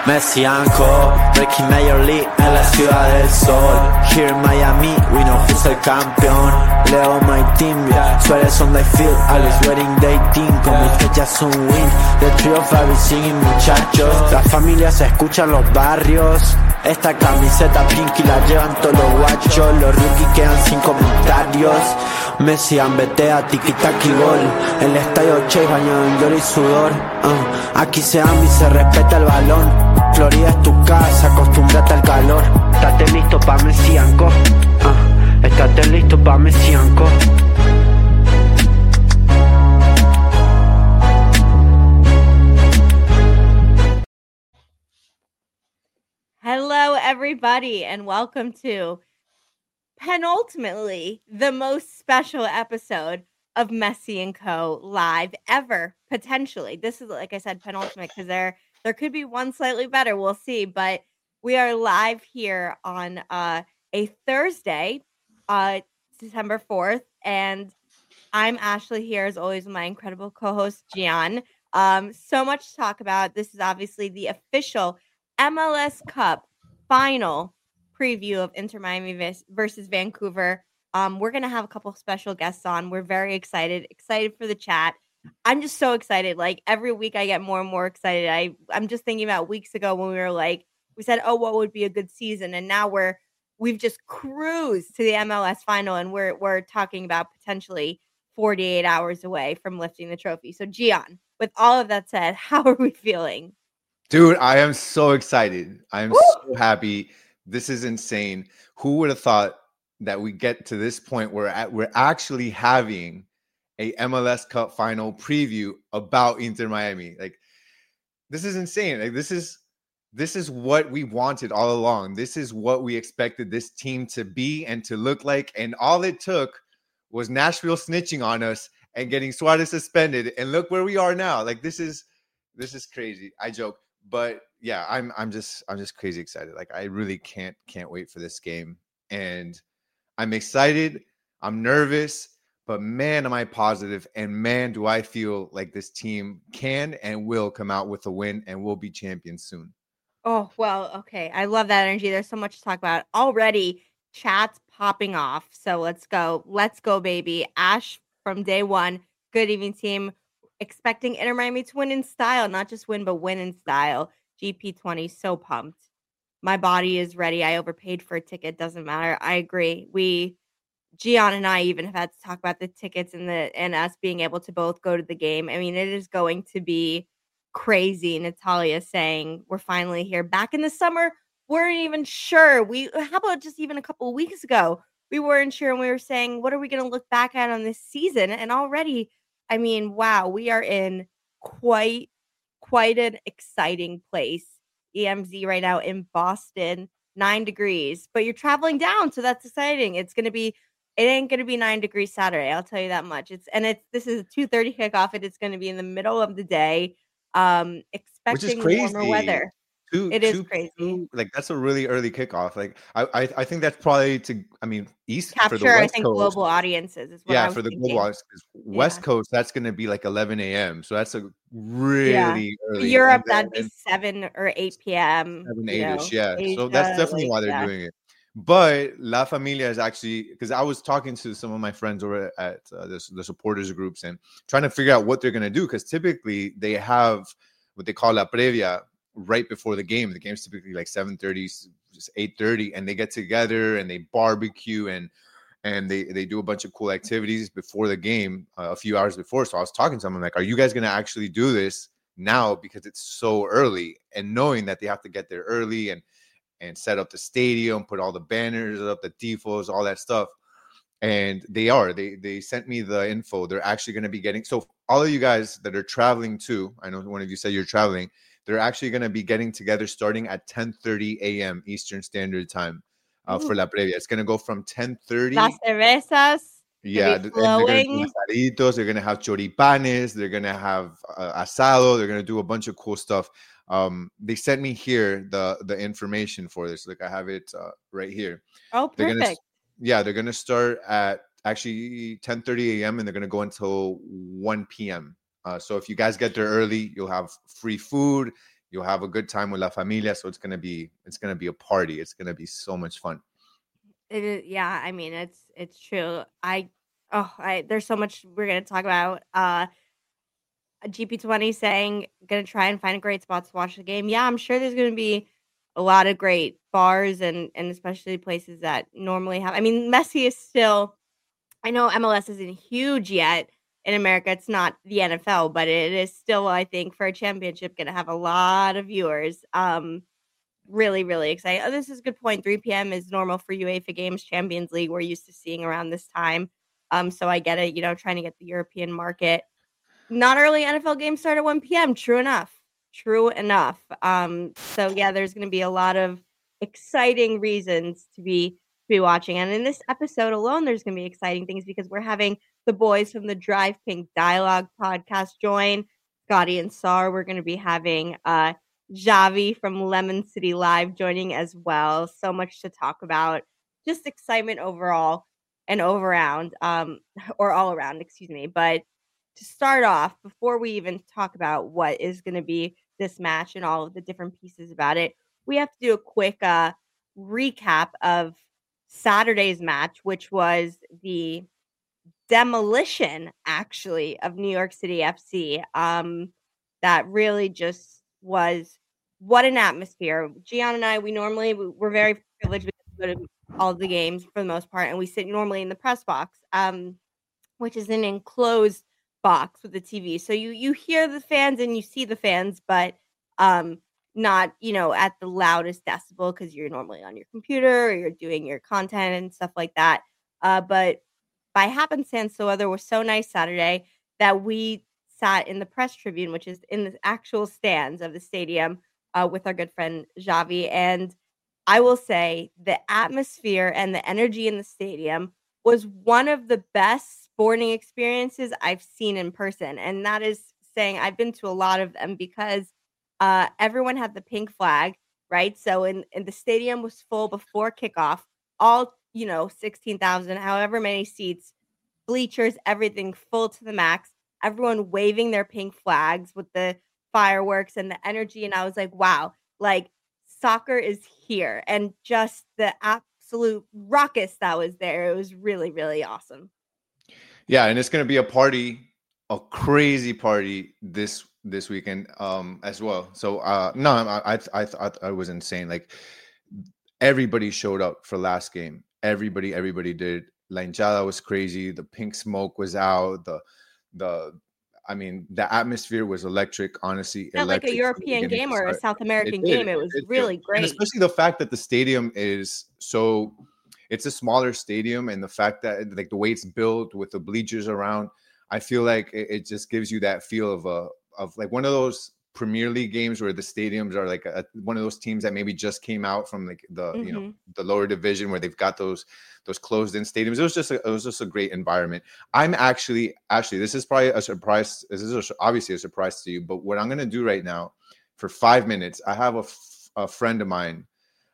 Messi Anco, breaking Major League en la ciudad del sol. Here in Miami, we know who's el campeón. Leo my team, yeah. Suárez on the field, Alex wedding day team. Con mis fechas un win, the trio of every singing muchachos. Las familias se escuchan los barrios. Esta camiseta pinky la llevan todos los guachos. Los rookies quedan sin comentarios. Messi ambetea, tiki-taki gol. El estadio Chase bañado en lloro y sudor. Aquí se ama y se respeta el balón. Florida es tu casa, acostúmbrate al calor. Estate listo pa' Messi Anco. Estate listo pa' Messi Anco. Hello, everybody, and welcome to penultimately the most special episode of Messi and Co. live ever, potentially. This is, like I said, penultimate because there could be one slightly better. We'll see. But we are live here on a Thursday, December 4th. And I'm Ashley here, as always, with my incredible co-host, Gian. So much to talk about. This is obviously the official MLS Cup final preview of Inter Miami versus Vancouver. We're going to have a couple special guests on. We're very excited for the chat. I'm just so excited. Like every week I get more and more excited. I'm just thinking about weeks ago when we said, oh, what would be a good season? And now we've just cruised to the MLS final and we're talking about potentially 48 hours away from lifting the trophy. So Gian, with all of that said, how are we feeling? Dude, I am so excited. I am so happy. This is insane. Who would have thought that we get to this point where we're actually having a MLS Cup final preview about Inter Miami? Like, this is insane. Like, this is what we wanted all along. This is what we expected this team to be and to look like. And all it took was Nashville snitching on us and getting Suarez suspended. And look where we are now. Like, this is crazy. I joke. But yeah, I'm just crazy excited. Like, I really can't wait for this game. And I'm excited. I'm nervous, but man, am I positive. And man, do I feel like this team can and will come out with a win and will be champions soon. Oh, well, okay. I love that energy. There's so much to talk about already. Chat's popping off. So let's go. Let's go, baby. Ash from day one. Good evening, team. Expecting Inter Miami to win in style, not just win, but win in style. GP20, so pumped. My body is ready. I overpaid for a ticket. Doesn't matter. I agree. Gian and I even have had to talk about the tickets and us being able to both go to the game. I mean, it is going to be crazy. Natalia saying we're finally here. Back in the summer, weren't even sure. How about just even a couple of weeks ago? We weren't sure, and we were saying, what are we going to look back at on this season? And already, I mean, wow, we are in quite an exciting place. EMZ right now in Boston, 9 degrees, but you're traveling down, so that's exciting. It ain't gonna be 9 degrees Saturday, I'll tell you that much. This is a 2:30 kickoff, and it's gonna be in the middle of the day. Expecting warmer weather. It is crazy. Like, that's a really early kickoff. Like, I think that's probably East capture, for the West I think, Coast. Global audiences is what yeah, I was for the thinking. global audience. West Coast, that's going to be like 11 a.m. So that's a really early. Europe, that'd be 7 or 8 p.m. 7, 8-ish, yeah. Asia, so that's definitely why they're doing it. But La Familia is actually, because I was talking to some of my friends over at the supporters groups and trying to figure out what they're going to do, because typically they have what they call La Previa right before the game. The game's typically like 7:30, 8:30, and they get together and they barbecue and they do a bunch of cool activities before the game, a few hours before. So I was talking to them, I'm like, are you guys going to actually do this now because it's so early? And knowing that they have to get there early and set up the stadium, put all the banners up, the tifos, all that stuff. And they sent me the info. They're actually going to be getting, so all of you guys that are traveling too, I know one of you said you're traveling, they're actually going to be getting together starting at 10:30 a.m. Eastern Standard Time for La Previa. It's going to go from 10:30. Las cervezas. Yeah, and they're going to do asaditos, they're going to have choripanes, they're going to have asado, they're going to do a bunch of cool stuff. They sent me here the information for this. Look, I have it right here. Oh, perfect. They're going to start at actually 10:30 a.m. and they're going to go until 1 p.m. So if you guys get there early, you'll have free food. You'll have a good time with La Familia. So it's gonna be a party. It's gonna be so much fun. It is, yeah. I mean, it's true. There's so much we're gonna talk about. GP20 saying gonna try and find a great spot to watch the game. Yeah, I'm sure there's gonna be a lot of great bars and especially places that normally have. I mean, Messi is still. I know MLS isn't huge yet in America. It's not the NFL, but it is still, I think, for a championship, going to have a lot of viewers. Really, really exciting. Oh, this is a good point. 3 p.m. is normal for UEFA Games Champions League. We're used to seeing around this time. So I get it, trying to get the European market. Not early NFL games start at 1 p.m. True enough. So yeah, there's going to be a lot of exciting reasons to be watching. And in this episode alone, there's going to be exciting things because we're having the boys from the Drive Pink Dialogue podcast join. Scotty and Sar. We're going to be having Javi from Lemon City Live joining as well. So much to talk about. Just excitement overall and all around, excuse me. But to start off, before we even talk about what is going to be this match and all of the different pieces about it, we have to do a quick recap of Saturday's match, which was the demolition, actually, of New York City FC. That really just was what an atmosphere. Gian and I, we're very privileged. We go to all the games for the most part, and we sit normally in the press box, which is an enclosed box with the TV. So you hear the fans and you see the fans, but not, at the loudest decibel because you're normally on your computer or you're doing your content and stuff like that. But by happenstance, the weather was so nice Saturday that we sat in the press tribune, which is in the actual stands of the stadium, with our good friend Javi. And I will say the atmosphere and the energy in the stadium was one of the best sporting experiences I've seen in person. And that is saying I've been to a lot of them because everyone had the pink flag, right? So in the stadium was full before kickoff, all, 16,000, however many seats, bleachers, everything full to the max, everyone waving their pink flags with the fireworks and the energy. And I was like, wow, like soccer is here. And just the absolute ruckus that was there. It was really, really awesome. Yeah, and it's going to be a party, a crazy party this weekend as well. So no, I thought I was insane. Like everybody showed up for last game. Everybody did. La hinchada was crazy. The pink smoke was out. The atmosphere was electric. Honestly, not like a European game or a South American game. It was really great, and especially the fact that the stadium is so. It's a smaller stadium, and the fact that like the way it's built with the bleachers around, I feel like it just gives you that feel of like one of those Premier League games where the stadiums are like one of those teams that maybe just came out from like the the lower division where they've got those closed in stadiums. It was just a great environment. I'm actually this is probably a surprise. This is obviously a surprise to you, but what I'm gonna do right now for 5 minutes, I have a friend of mine.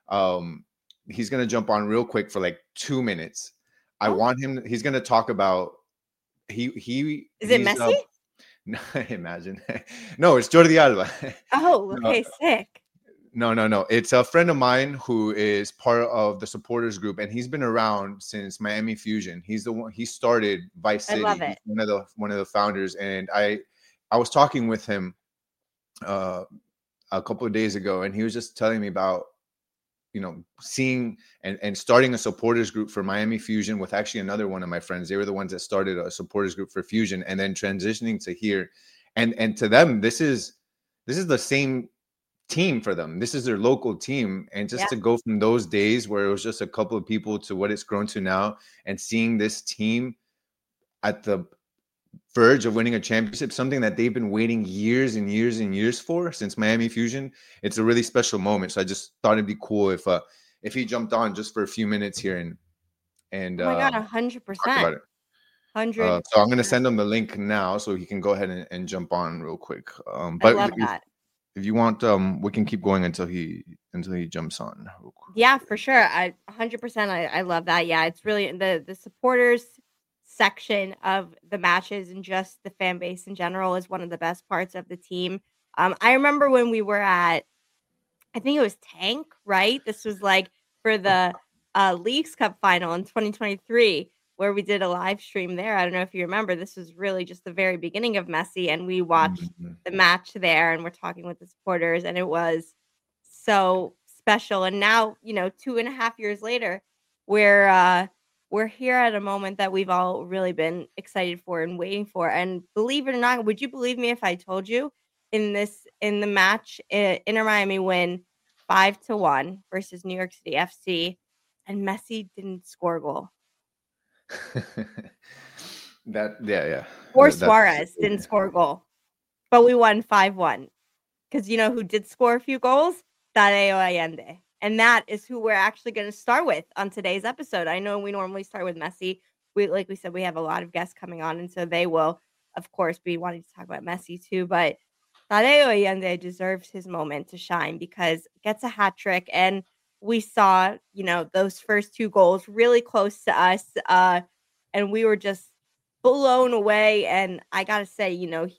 He's going to jump on real quick for like 2 minutes. I want him. He's going to talk about Is it Messi? Imagine. No, it's Jordi Alba. Oh, okay, sick. No. It's a friend of mine who is part of the supporters group, and he's been around since Miami Fusion. He's the one. He started Vice City. I love it. He's one of the founders, and I was talking with him a couple of days ago, and he was just telling me about seeing and starting a supporters group for Miami Fusion with actually another one of my friends. They were the ones that started a supporters group for Fusion and then transitioning to here. And to them, this is the same team for them. This is their local team. And just to go from those days where it was just a couple of people to what it's grown to now and seeing this team at the verge of winning a championship, something that they've been waiting years and years and years for since Miami Fusion. It's a really special moment. So I just thought it'd be cool if he jumped on just for a few minutes here and oh my God, 100%. 100%. So I'm going to send him the link now so he can go ahead and jump on real quick. But I love that. If you want, we can keep going until he jumps on. Yeah, for sure. 100%. I love that. Yeah, it's really the supporters section of the matches and just the fan base in general is one of the best parts of the team. I remember when we were at, I think it was Tank, right? This was like for the Leagues Cup final in 2023, where we did a live stream there. I don't know if you remember. This was really just the very beginning of Messi, and we watched the match there, and we're talking with the supporters, and it was so special. And now, 2.5 years later, we're here at a moment that we've all really been excited for and waiting for. And believe it or not, would you believe me if I told you in the match, Inter Miami win 5-1 versus New York City FC, and Messi didn't score a goal. Or Suarez didn't score a goal, but we won 5-1 because you know who did score a few goals? Tadeo Allende. And that is who we're actually going to start with on today's episode. I know we normally start with Messi. Like we said, we have a lot of guests coming on, and so they will, of course, be wanting to talk about Messi too. But Tadeo Allende deserves his moment to shine because gets a hat trick, and we saw, those first 2 goals really close to us, and we were just blown away. And I gotta say,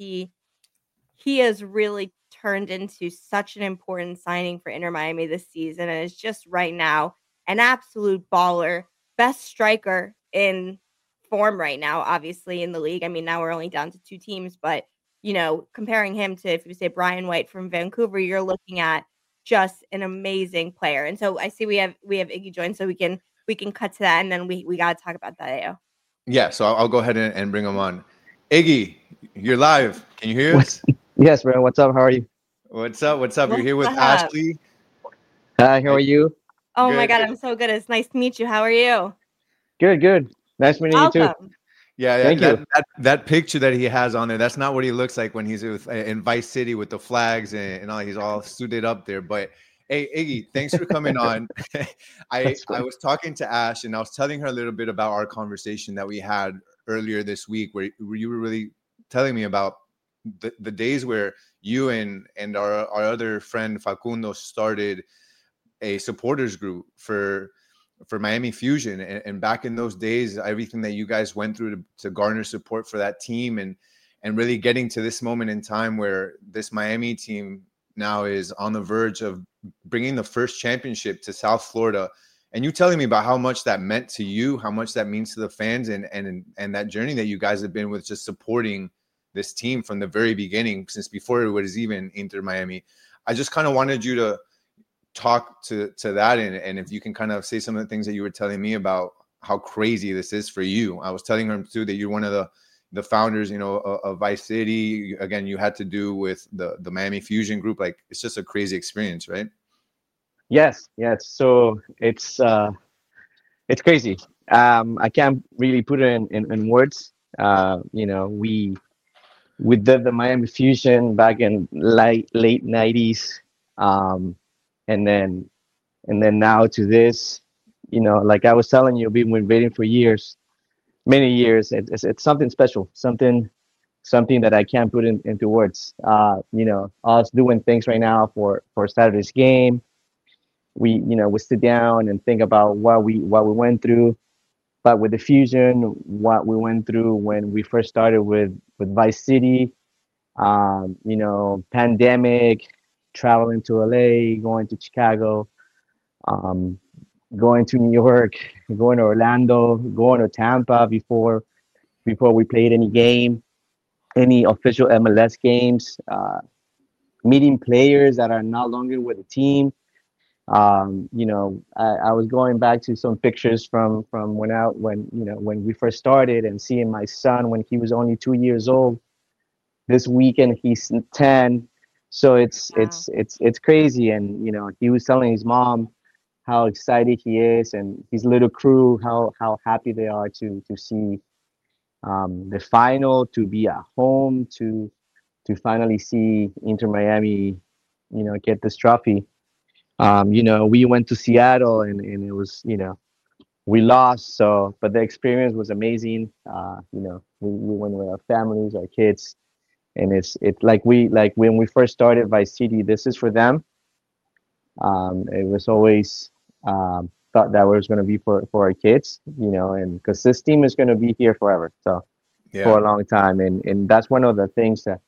he has really turned into such an important signing for Inter Miami this season, and is just right now an absolute baller, best striker in form right now, obviously in the league. I mean, now we're only down to 2 teams, but comparing him to, if you say Brian White from Vancouver, you're looking at just an amazing player. And so I see we have Iggy joined, so we can cut to that, and then we got to talk about that. AO. Yeah, so I'll go ahead and bring him on. Iggy, you're live. Can you hear us? Yes, bro. What's up? How are you? What's up? You're here with Ashley. Hi, how are you? Oh my God, I'm so good. It's nice to meet you. How are you? Good. Nice meeting you too. Yeah, Thank you. That picture that he has on there, that's not what he looks like when he's in Vice City with the flags and all. He's all suited up there. But hey, Iggy, thanks for coming on. I was talking to Ash, and I was telling her a little bit about our conversation that we had earlier this week, where you were really telling me about the days where you and our other friend Facundo started a supporters group for Miami Fusion, and back in those days, everything that you guys went through to garner support for that team, and really getting to this moment in time where this Miami team now is on the verge of bringing the first championship to South Florida. And you telling me about how much that meant to you, how much that means to the fans, and that journey that you guys have been with, just supporting this team from the very beginning, since before it was even Inter Miami. I just kind of wanted you to talk to that, and if you can kind of say some of the things that you were telling me about how crazy this is for you. I was telling her too that you're one of the founders, of Vice City. Again, you had to do with the Miami Fusion group. Like, it's just a crazy experience, right? Yes. So it's crazy. I can't really put it in words. We did the Miami Fusion back in late 90s, and then now to this. Like I was telling you, we've been waiting for years, many years. It's something special, something that I can't put into words. Us doing things right now for Saturday's game. We sit down and think about what we went through. But with the Fusion, what we went through when we first started with Vice City, pandemic, traveling to LA, going to Chicago, going to New York, going to Orlando, going to Tampa before we played any game, any official MLS games, meeting players that are no longer with the team. I was going back to some pictures from when we first started, and seeing my son when he was only 2 years old. This weekend he's 10, so it's crazy. And he was telling his mom how excited he is, and his little crew how happy they are to see the final, to be at home, to finally see Inter Miami get this trophy. We went to Seattle, and it was, we lost. So, but the experience was amazing. We went with our families, our kids, and it's like when we first started Vice City, this is for them. It was always thought that was going to be for our kids, and because this team is going to be here forever. So for a long time. And that's one of the things that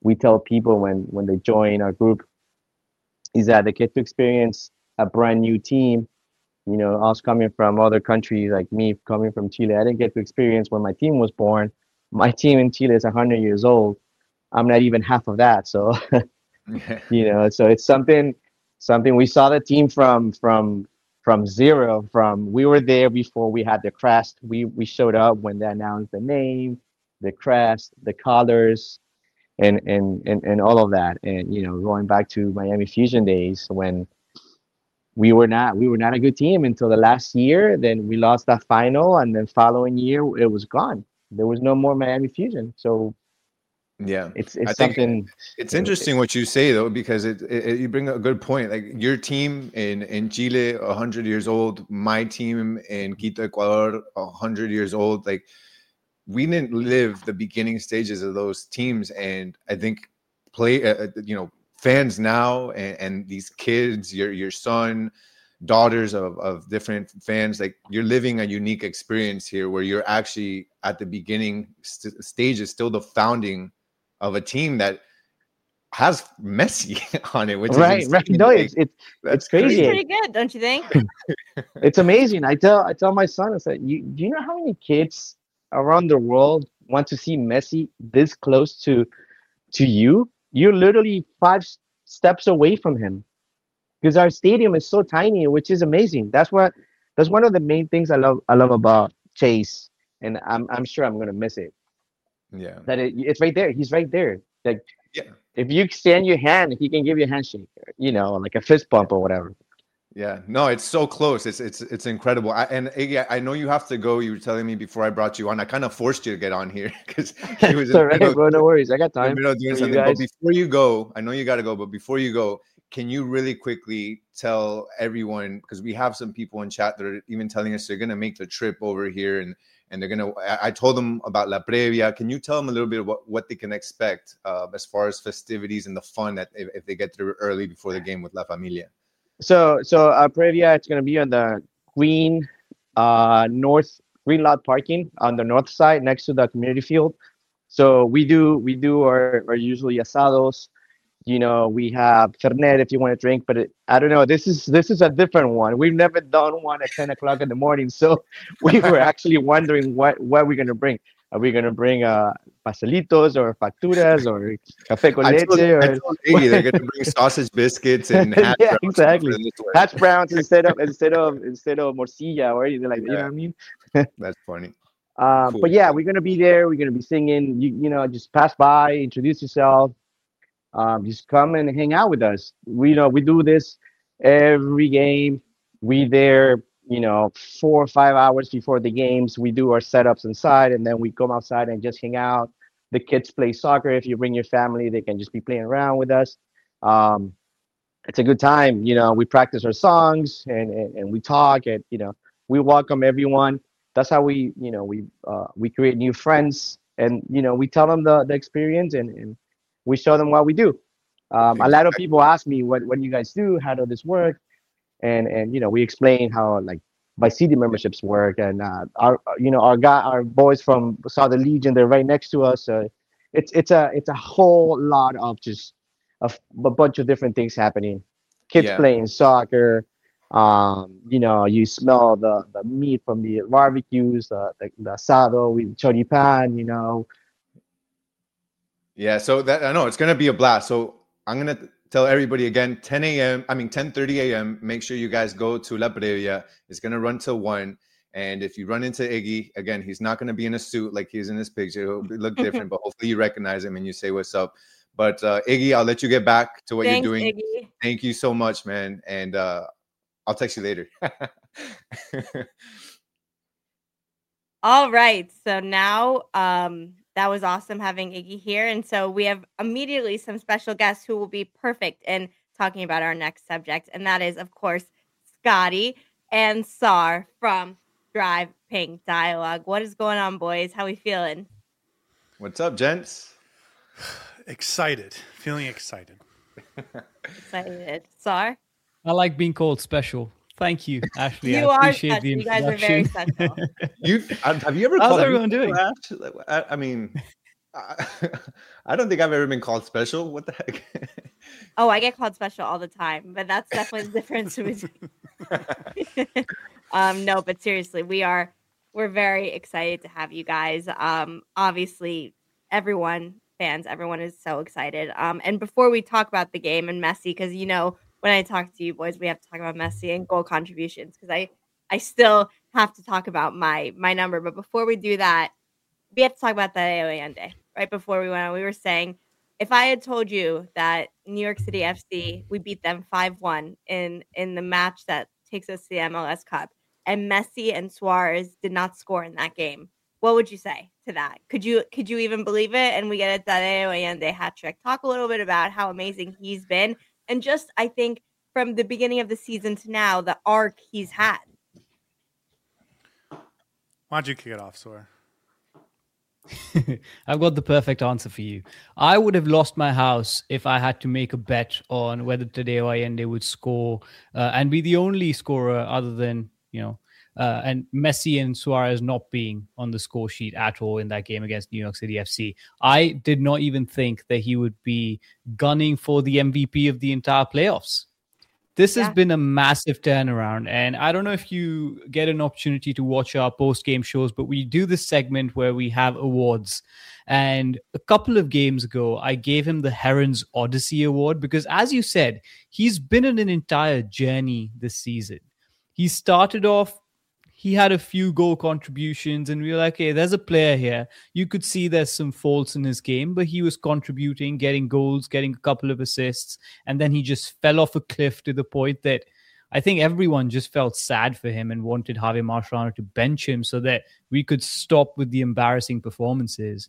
we tell people when they join our group is that they get to experience a brand new team. You know, us coming from other countries, like me coming from Chile, I didn't get to experience when my team was born. My team in Chile is 100 years old. I'm not even half of that. So, you know, so it's something we saw the team from zero. From we were there before we had the crest. We showed up when they announced the name, the crest, the colors, and all of that. And you know, going back to Miami Fusion days when we were not a good team until the last year. Then we lost that final, and then following year it was gone. There was no more Miami Fusion. So yeah, it's I think something. it's interesting what you say though, because you bring a good point. Like your team in Chile, 100 years old. My team in Quito, Ecuador, 100 years old. Like we didn't live the beginning stages of those teams, and I think fans now and these kids, your son, daughters of different fans, like you're living a unique experience here where you're actually at the beginning stages, still the founding of a team that has Messi on it, which Right. is No, like, it's crazy. It's pretty good, don't you think? It's amazing. I tell my son, I said, do you know how many kids around the world want to see Messi this close to you? You're literally 5 steps away from him because our stadium is so tiny, which is amazing. That's one of the main things I love about Chase, and I'm sure I'm gonna miss it. yeah, That it's right there. He's right there. Like yeah. if you extend your hand, he can give you a handshake, you know, like a fist bump or whatever. Yeah, no, it's so close. It's incredible. And Iggy, I know you have to go. You were telling me before I brought you on. I kind of forced you to get on here because it was all right, bro. No worries. I got time. doing something. But before you go, I know you got to go. But before you go, can you really quickly tell everyone, because we have some people in chat that are even telling us they're going to make the trip over here and they're going to. I told them about La Previa. Can you tell them a little bit about what they can expect as far as festivities and the fun that if they get there early before the game with La Familia? So Previa, it's gonna be on the green lot parking on the north side next to the community field. So we do our usually asados. You know, we have Fernet if you want to drink, but I don't know. This is a different one. We've never done one at 10 o'clock in the morning, so we were actually wondering what we're gonna bring. Are we gonna bring pastelitos or facturas or café con leche? I told Iggy they're gonna bring sausage biscuits and hash yeah, browns exactly. Hash browns instead of morcilla or anything like that. You know what I mean? That's funny. Cool. But yeah, we're gonna be there. We're gonna be singing. You know, just pass by, introduce yourself. Just come and hang out with us. We do this every game. We there, 4 or 5 hours before the games. We do our setups inside, and then we come outside and just hang out. The kids play soccer. If you bring your family, they can just be playing around with us. It's a good time. We practice our songs and we talk, and we welcome everyone. That's how we create new friends, and we tell them the experience and we show them what we do. A lot of people ask me, what do you guys do? How does this work? And we explain how like Vice City memberships work, and our boys from Southern Legion, they're right next to us. It's a whole lot of just a bunch of different things happening. Kids playing soccer. You smell the meat from the barbecues, the asado with choripan. Yeah, so that I know it's gonna be a blast. So I'm gonna tell everybody again, 10:30 a.m. Make sure you guys go to La Previa. It's gonna run till 1. And if you run into Iggy, again, he's not gonna be in a suit like he's in this picture. It'll look different, but hopefully you recognize him and you say what's up. But Iggy, I'll let you get back to what you're doing. Iggy. Thank you so much, man. And I'll text you later. All right. So now that was awesome having Iggy here. And so we have immediately some special guests who will be perfect in talking about our next subject. And that is, of course, Scotty and Sar from Drive Pink Dialogue. What is going on, boys? How we feeling? What's up, gents? Excited. Feeling excited. Excited. Sar? I like being called special. Thank you, Ashley. You I are appreciate special. the You guys are very special. Have you ever How's called everyone doing? I mean, I don't think I've ever been called special. What the heck? Oh, I get called special all the time, but that's definitely the difference between. No, but seriously, we're very excited to have you guys. Obviously, everyone is so excited. And before we talk about the game and Messi, because when I talk to you boys, we have to talk about Messi and goal contributions, because I still have to talk about my number. But before we do that, we have to talk about that Allende. Right before we went on, we were saying, if I had told you that New York City FC, we beat them 5-1 in the match that takes us to the MLS Cup, and Messi and Suarez did not score in that game, what would you say to that? Could you even believe it? And we get a Tadeo Allende hat trick. Talk a little bit about how amazing he's been, and just, I think, from the beginning of the season to now, the arc he's had. Why don't you kick it off, Sora? I've got the perfect answer for you. I would have lost my house if I had to make a bet on whether Tadeo Allende would score and be the only scorer other than, and Messi and Suarez not being on the score sheet at all in that game against New York City FC. I did not even think that he would be gunning for the MVP of the entire playoffs. This has been a massive turnaround, and I don't know if you get an opportunity to watch our post-game shows, but we do this segment where we have awards. And a couple of games ago, I gave him the Heron's Odyssey Award because, as you said, he's been on an entire journey this season. He started off, he had a few goal contributions, and we were like, hey, there's a player here. You could see there's some faults in his game, but he was contributing, getting goals, getting a couple of assists, and then he just fell off a cliff to the point that I think everyone just felt sad for him and wanted Javier Mascherano to bench him so that we could stop with the embarrassing performances.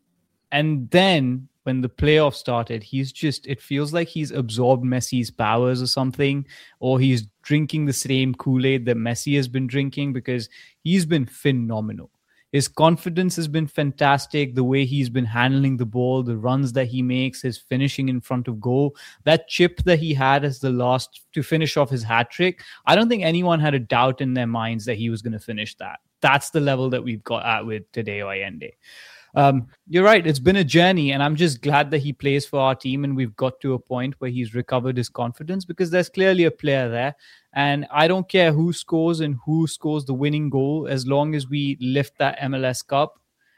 And then when the playoffs started, it feels like he's absorbed Messi's powers or something, or he's drinking the same Kool-Aid that Messi has been drinking, because he's been phenomenal. His confidence has been fantastic. The way he's been handling the ball, the runs that he makes, his finishing in front of goal, that chip that he had as the last to finish off his hat trick. I don't think anyone had a doubt in their minds that he was going to finish that. That's the level that we've got at with Tadeo Allende. You're right. It's been a journey, and I'm just glad that he plays for our team and we've got to a point where he's recovered his confidence, because there's clearly a player there. And I don't care who scores and who scores the winning goal. As long as we lift that MLS Cup,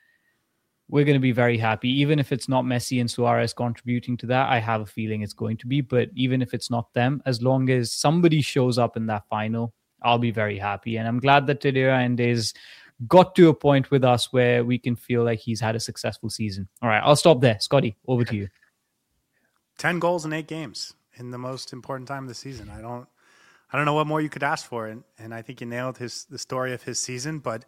we're going to be very happy. Even if it's not Messi and Suarez contributing to that, I have a feeling it's going to be. But even if it's not them, as long as somebody shows up in that final, I'll be very happy. And I'm glad that Tadeo Allende's got to a point with us where we can feel like he's had a successful season. All right, I'll stop there. Scotty, over to you. 10 goals in 8 games in the most important time of the season. I don't know what more you could ask for, and I think you nailed the story of his season. But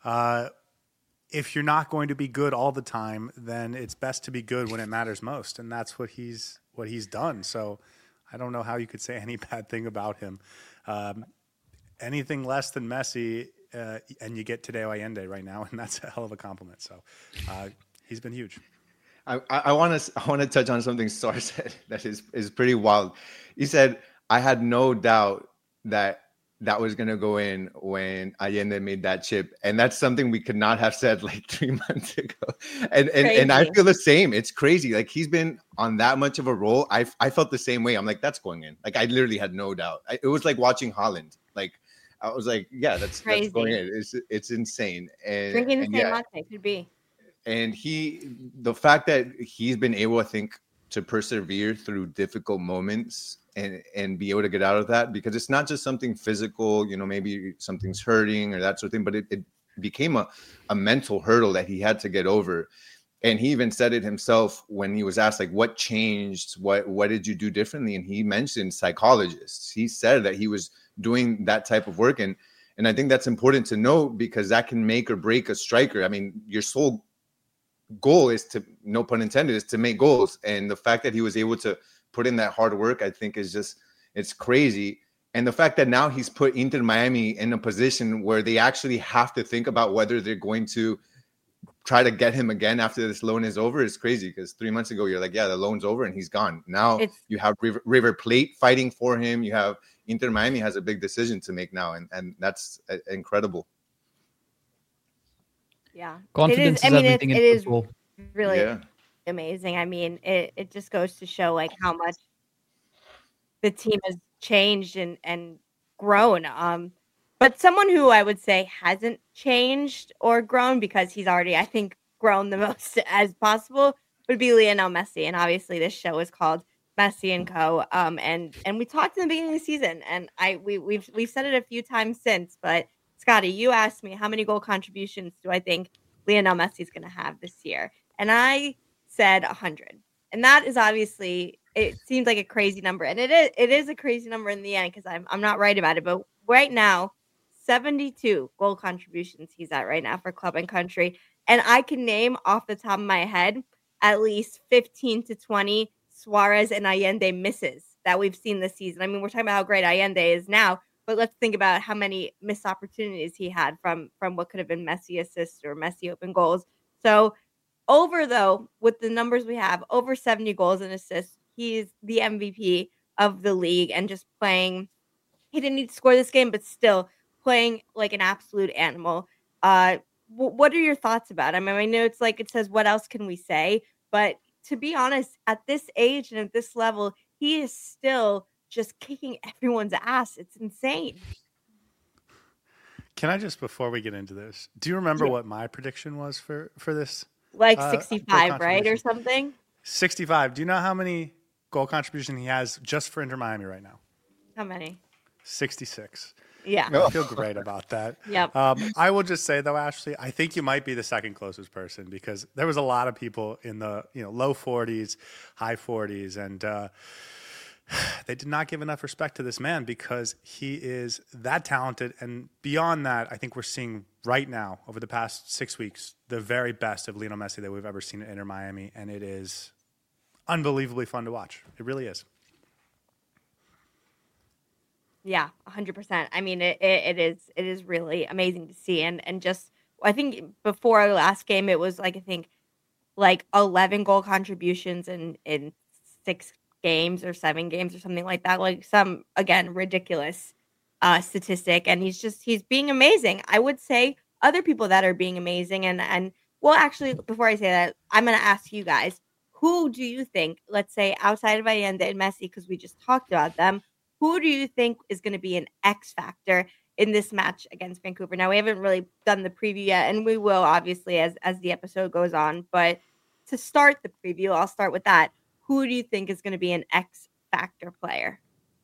if you're not going to be good all the time, then it's best to be good when it matters most, and that's what he's done. So I don't know how you could say any bad thing about him. Anything less than Messi, and you get Tadeo Allende right now, and that's a hell of a compliment. So he's been huge. I want to touch on something Star said that is pretty wild. He said, I had no doubt that was going to go in when Allende made that chip. And that's something we could not have said like 3 months ago. And I feel the same. It's crazy. Like, he's been on that much of a roll. I felt the same way. I'm like, that's going in. Like, I literally had no doubt. It was like watching Haaland. Like, I was like, yeah, that's going in. It's insane. And drinking the same latte could be. And the fact that he's been able, I think, to persevere through difficult moments and be able to get out of that, because it's not just something physical, maybe something's hurting or that sort of thing, but it became a mental hurdle that he had to get over. And he even said it himself when he was asked, like, what changed? What did you do differently? And he mentioned psychologists. He said that he was doing that type of work. And I think that's important to note, because that can make or break a striker. I mean, your sole goal is to, no pun intended, is to make goals. And the fact that he was able to put in that hard work, I think it's crazy. And the fact that now he's put Inter Miami in a position where they actually have to think about whether they're going to try to get him again after this loan is over is crazy. Because 3 months ago, you're like, yeah, the loan's over and he's gone. Now you have River Plate fighting for him. You have Inter Miami has a big decision to make now. And that's incredible. Yeah. Confidence is everything in football. really Yeah. amazing. I mean, it just goes to show like how much the team has changed and grown. But someone who I would say hasn't changed or grown because he's already, I think, grown the most as possible would be Lionel Messi. And obviously, this show is called Messi and Co. And we talked in the beginning of the season, and we've said it a few times since. But Scotty, you asked me how many goal contributions do I think Lionel Messi is going to have this year, and I said 100. And that is obviously, it seems like a crazy number, and it is a crazy number in the end because I'm not right about it. But right now, 72 goal contributions he's at right now for club and country, and I can name off the top of my head at least 15 to 20 Suarez and Allende misses that we've seen this season. I mean, we're talking about how great Allende is now, but let's think about how many missed opportunities he had from what could have been Messi assists or Messi open goals. So over, though, with the numbers we have, over 70 goals and assists, he's the MVP of the league and just playing. He didn't need to score this game, but still playing like an absolute animal. What are your thoughts about him? I mean, I know it's like it says, what else can we say? But to be honest, at this age and at this level, he is still just kicking everyone's ass. It's insane. Can I just, before we get into this, do you remember what my prediction was for this? Like 65, right? Or something? 65. Do you know how many goal contribution he has just for Inter Miami right now? How many? 66. Yeah. I feel great about that. Yep. I will just say, though, Ashley, I think you might be the second closest person because there was a lot of people in the low 40s, high 40s, and they did not give enough respect to this man because he is that talented. And beyond that, I think we're seeing right now, over the past 6 weeks, the very best of Lionel Messi that we've ever seen at Inter Miami, and it is unbelievably fun to watch. It really is. Yeah, 100%. I mean, it is really amazing to see. And just, I think before our last game, it was like, I think like 11 goal contributions in 6 games or 7 games or something like that. Like some, again, ridiculous statistic. And he's being amazing. I would say other people that are being amazing. And well, actually, before I say that, I'm going to ask you guys, who do you think, let's say outside of Allende and Messi, because we just talked about them, who do you think is going to be an X factor in this match against Vancouver? Now, we haven't really done the preview yet, and we will obviously as the episode goes on. But to start the preview, I'll start with that. Who do you think is going to be an X factor player?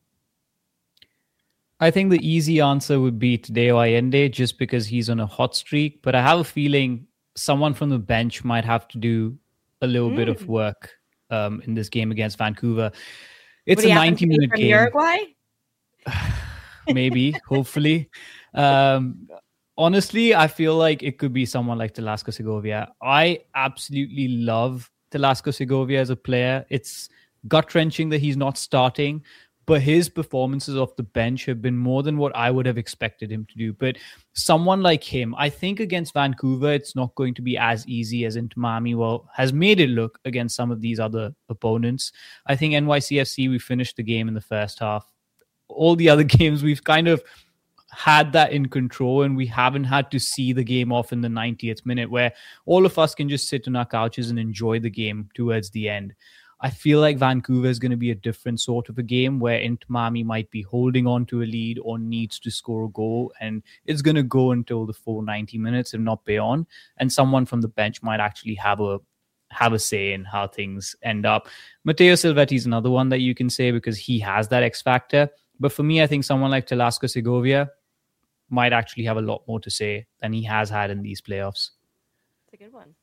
I think the easy answer would be Tadeo Allende just because he's on a hot streak. But I have a feeling someone from the bench might have to do a little bit of work in this game against Vancouver. It's a 90-minute game. Uruguay? Maybe, hopefully. Honestly, I feel like it could be someone like Telasco Segovia. I absolutely love Telasco Segovia as a player. It's gut-wrenching that he's not starting, but his performances off the bench have been more than what I would have expected him to do. But someone like him, I think against Vancouver, it's not going to be as easy as Inter Miami has made it look against some of these other opponents. I think NYCFC, we finished the game in the first half. All the other games, we've kind of had that in control, and we haven't had to see the game off in the 90th minute where all of us can just sit on our couches and enjoy the game towards the end. I feel like Vancouver is going to be a different sort of a game where Inter Miami might be holding on to a lead or needs to score a goal, and it's going to go until the full 90 minutes, if not beyond. And someone from the bench might actually have a say in how things end up. Matteo Silvetti is another one that you can say because he has that X factor. But for me, I think someone like Telasco Segovia might actually have a lot more to say than he has had in these playoffs. It's a good one.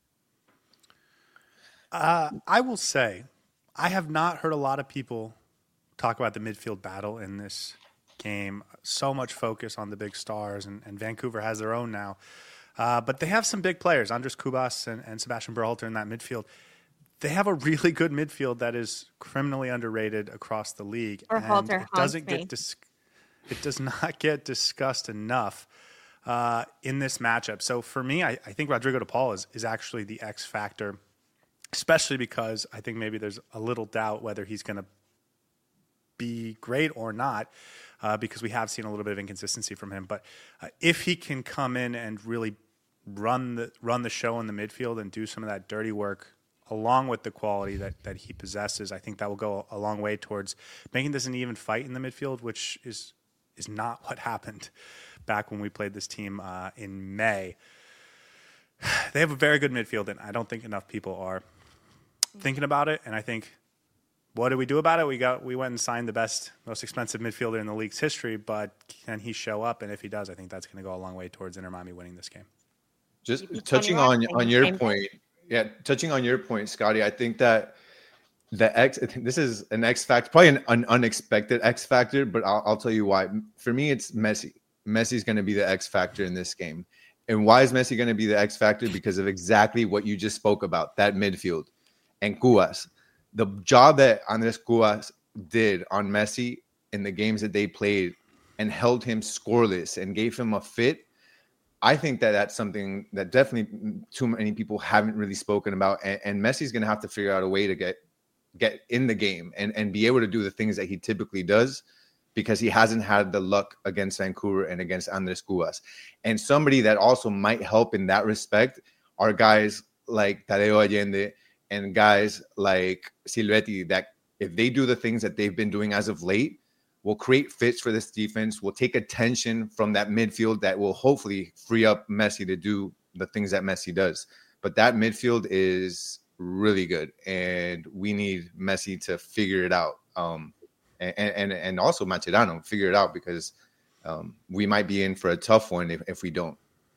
I will say, I have not heard a lot of people talk about the midfield battle in this game. So much focus on the big stars, and Vancouver has their own now. But they have some big players, Andres Cubas and Sebastian Berhalter in that midfield. They have a really good midfield that is criminally underrated across the league. Berhalter it does not get discussed enough in this matchup. So for me, I think Rodrigo de Paul is actually the X factor, especially because I think maybe there's a little doubt whether he's going to be great or not, because we have seen a little bit of inconsistency from him. But if he can come in and really run the show in the midfield and do some of that dirty work along with the quality that he possesses, I think that will go a long way towards making this an even fight in the midfield, which is not what happened back when we played this team in May. They have a very good midfield, and I don't think enough people are thinking about it. And I think, what do we do about it? We went and signed the most expensive midfielder in the league's history, but can he show up? And if he does, I think that's going to go a long way towards Inter Miami winning this game. Just touching on your point. Yeah, touching on your point, Scotty, I think that this is an X factor, probably an unexpected X factor, but I'll tell you why. For me, it's Messi. Messi's going to be the X factor in this game. And why is Messi going to be the X factor? Because of exactly what you just spoke about, that midfield. And Cubas. The job that Andres Cubas did on Messi in the games that they played and held him scoreless and gave him a fit, I think that that's something that definitely too many people haven't really spoken about. And Messi's going to have to figure out a way to get in the game and be able to do the things that he typically does, because he hasn't had the luck against Vancouver and against Andres Cubas. And somebody that also might help in that respect are guys like Tadeo Allende and guys like Silvetti, that if they do the things that they've been doing as of late, will create fits for this defense, will take attention from that midfield that will hopefully free up Messi to do the things that Messi does. But that midfield is really good, and we need Messi to figure it out. And also Mascherano figure it out, because we might be in for a tough one if we don't.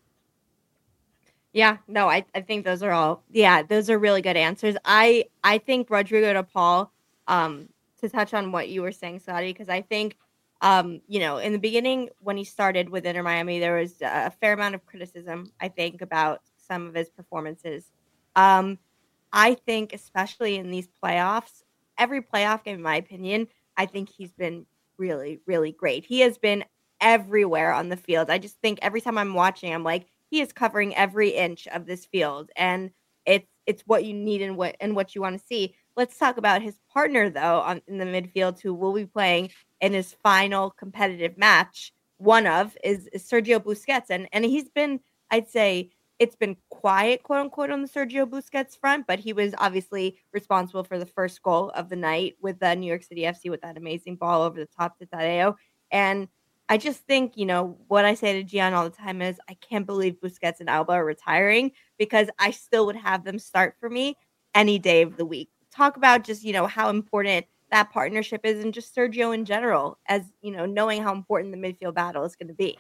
Yeah, no, I think those are really good answers. I think Rodrigo de Paul, to touch on what you were saying, Scotty, because I think, in the beginning when he started with Inter Miami, there was a fair amount of criticism, I think, about some of his performances. I think, especially in these playoffs, every playoff game, in my opinion, I think he's been really, really great. He has been everywhere on the field. I just think every time I'm watching, I'm like, he is covering every inch of this field, and it's what you need and what you want to see. Let's talk about his partner, though, in the midfield, who will be playing in his final competitive match. One of is Sergio Busquets, and he's been, I'd say, it's been quiet, quote unquote, on the Sergio Busquets front, but he was obviously responsible for the first goal of the night with the New York City FC with that amazing ball over the top to Tadeo. And I just think, what I say to Gian all the time is, I can't believe Busquets and Alba are retiring, because I still would have them start for me any day of the week. Talk about just, how important that partnership is, and just Sergio in general, as, knowing how important the midfield battle is going to be.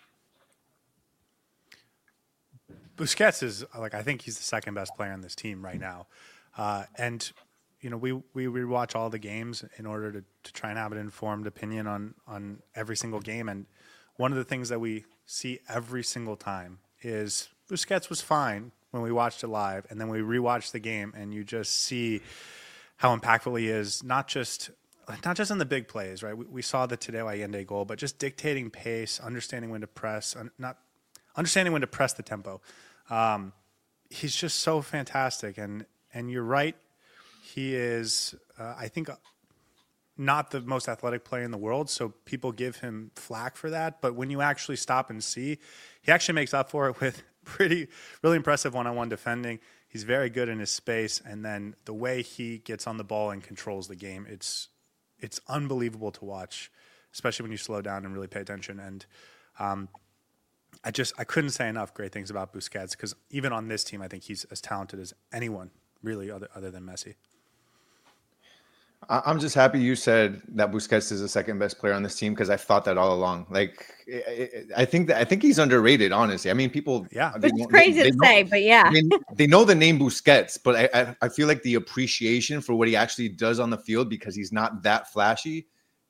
Busquets is, I think he's the second best player on this team right now. And we rewatch all the games in order to try and have an informed opinion on every single game. And one of the things that we see every single time is Busquets was fine when we watched it live, and then we rewatch the game, and you just see how impactful he is, not just in the big plays, right? We saw the Tadeo Allende goal, but just dictating pace, understanding when to press, understanding when to press the tempo. He's just so fantastic, and you're right. He is, I think, not the most athletic player in the world, so people give him flack for that. But when you actually stop and see, he actually makes up for it with really impressive one-on-one defending. He's very good in his space, and then the way he gets on the ball and controls the game, it's unbelievable to watch, especially when you slow down and really pay attention. And I couldn't say enough great things about Busquets, because even on this team, I think he's as talented as anyone, really, other than Messi. I'm just happy you said that Busquets is the second best player on this team, because I thought that all along. I think he's underrated, honestly. I mean, people, which is crazy to say, but yeah, they know the name Busquets, but I feel like the appreciation for what he actually does on the field, because he's not that flashy.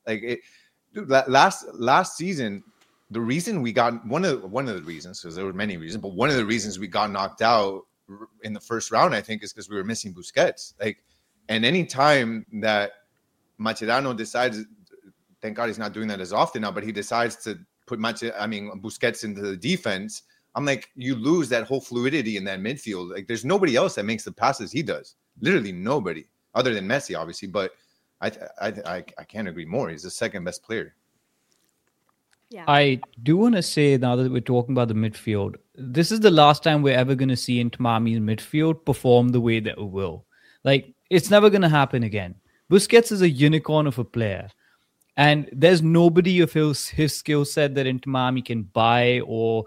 Last season, the reason we got one of the reasons, because there were many reasons, but one of the reasons we got knocked out in the first round, I think, is because we were missing Busquets. And any time that Mascherano decides, thank God he's not doing that as often now, but he decides to put Busquets into the defense, I'm like, you lose that whole fluidity in that midfield. There's nobody else that makes the passes he does. Literally nobody, other than Messi, obviously. But I can't agree more. He's the second best player. Yeah. I do want to say, now that we're talking about the midfield, this is the last time we're ever going to see Inter Miami's midfield perform the way that it will. Like, it's never going to happen again. Busquets is a unicorn of a player. And there's nobody of his skill set that Inter Miami can buy or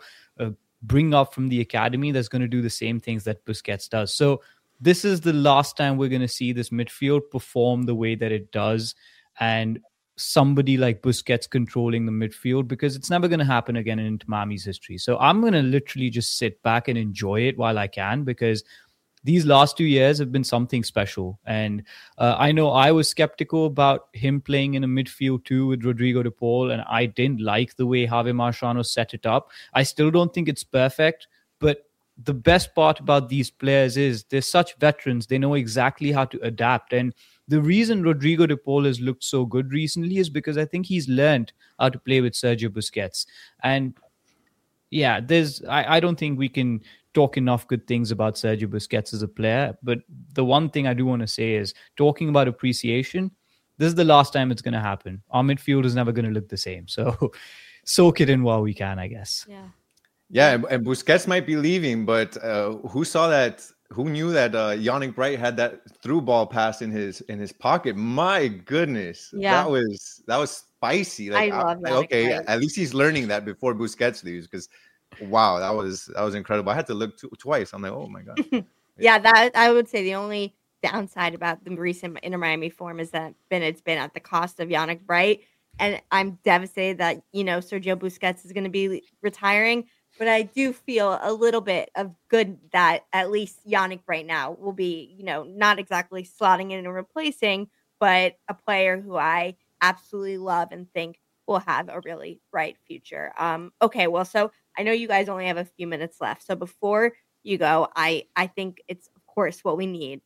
bring up from the academy that's going to do the same things that Busquets does. So this is the last time we're going to see this midfield perform the way that it does. And somebody like Busquets controlling the midfield, because it's never going to happen again in Inter Miami's history. So I'm going to literally just sit back and enjoy it while I can, because these last 2 years have been something special. And I know I was skeptical about him playing in a midfield too with Rodrigo de Paul, and I didn't like the way Javier Marciano set it up. I still don't think it's perfect, but the best part about these players is they're such veterans. They know exactly how to adapt. And the reason Rodrigo de Paul has looked so good recently is because I think he's learned how to play with Sergio Busquets. And yeah, I don't think we can talk enough good things about Sergio Busquets as a player. But the one thing I do want to say is, talking about appreciation, this is the last time it's going to happen. Our midfield is never going to look the same. So soak it in while we can, I guess. Yeah, and Busquets might be leaving, but who saw that? Who knew that Yannick Bright had that through ball pass in his pocket? My goodness, Yeah, that was spicy. Like, I love Yannick okay, Bright. at least he's learning that before Busquets leaves, because wow, that was incredible. I had to look twice. I'm like, oh my god. Yeah, that I would say the only downside about the recent Inter Miami form is that it's been at the cost of Yannick Bright, and I'm devastated that Sergio Busquets is going to be retiring. But I do feel a little bit of good that at least Yannick Bright now will be, not exactly slotting in and replacing, but a player who I absolutely love and think will have a really bright future. Okay, well, so I know you guys only have a few minutes left. So before you go, I think it's, of course, what we need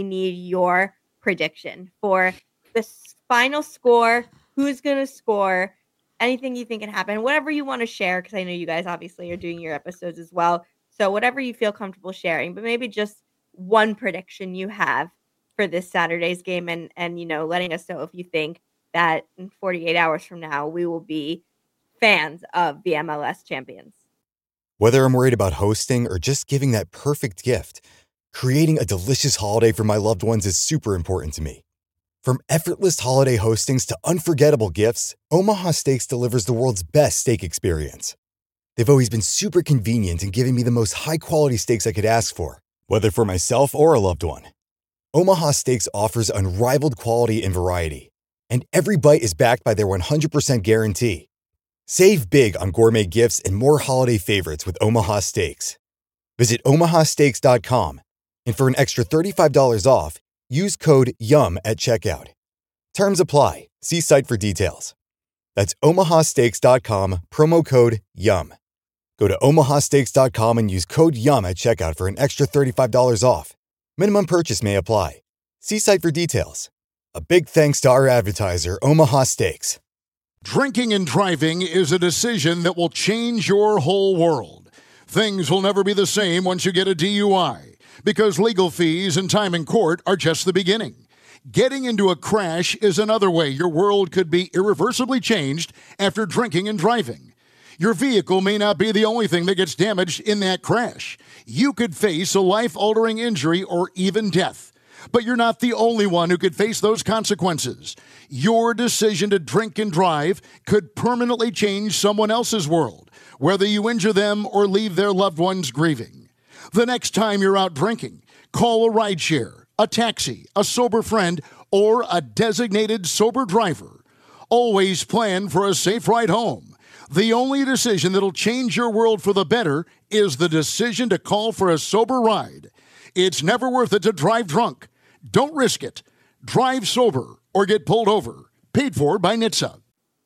your prediction for the final score, who's going to score, anything you think can happen, whatever you want to share, because I know you guys obviously are doing your episodes as well. So whatever you feel comfortable sharing, but maybe just one prediction you have for this Saturday's game, and letting us know if you think that in 48 hours from now we will be fans of the MLS champions. Whether I'm worried about hosting or just giving that perfect gift, creating a delicious holiday for my loved ones is super important to me. From effortless holiday hostings to unforgettable gifts, Omaha Steaks delivers the world's best steak experience. They've always been super convenient in giving me the most high-quality steaks I could ask for, whether for myself or a loved one. Omaha Steaks offers unrivaled quality and variety, and every bite is backed by their 100% guarantee. Save big on gourmet gifts and more holiday favorites with Omaha Steaks. Visit omahasteaks.com, and for an extra $35 off, use code YUM at checkout. Terms apply. See site for details. That's omahasteaks.com, promo code YUM. Go to omahasteaks.com and use code YUM at checkout for an extra $35 off. Minimum purchase may apply. See site for details. A big thanks to our advertiser, Omaha Steaks. Drinking and driving is a decision that will change your whole world. Things will never be the same once you get a DUI, because legal fees and time in court are just the beginning. Getting into a crash is another way your world could be irreversibly changed after drinking and driving. Your vehicle may not be the only thing that gets damaged in that crash. You could face a life-altering injury or even death. But you're not the only one who could face those consequences. Your decision to drink and drive could permanently change someone else's world, whether you injure them or leave their loved ones grieving. The next time you're out drinking, call a rideshare, a taxi, a sober friend, or a designated sober driver. Always plan for a safe ride home. The only decision that'll change your world for the better is the decision to call for a sober ride. It's never worth it to drive drunk. Don't risk it. Drive sober or get pulled over. Paid for by NHTSA.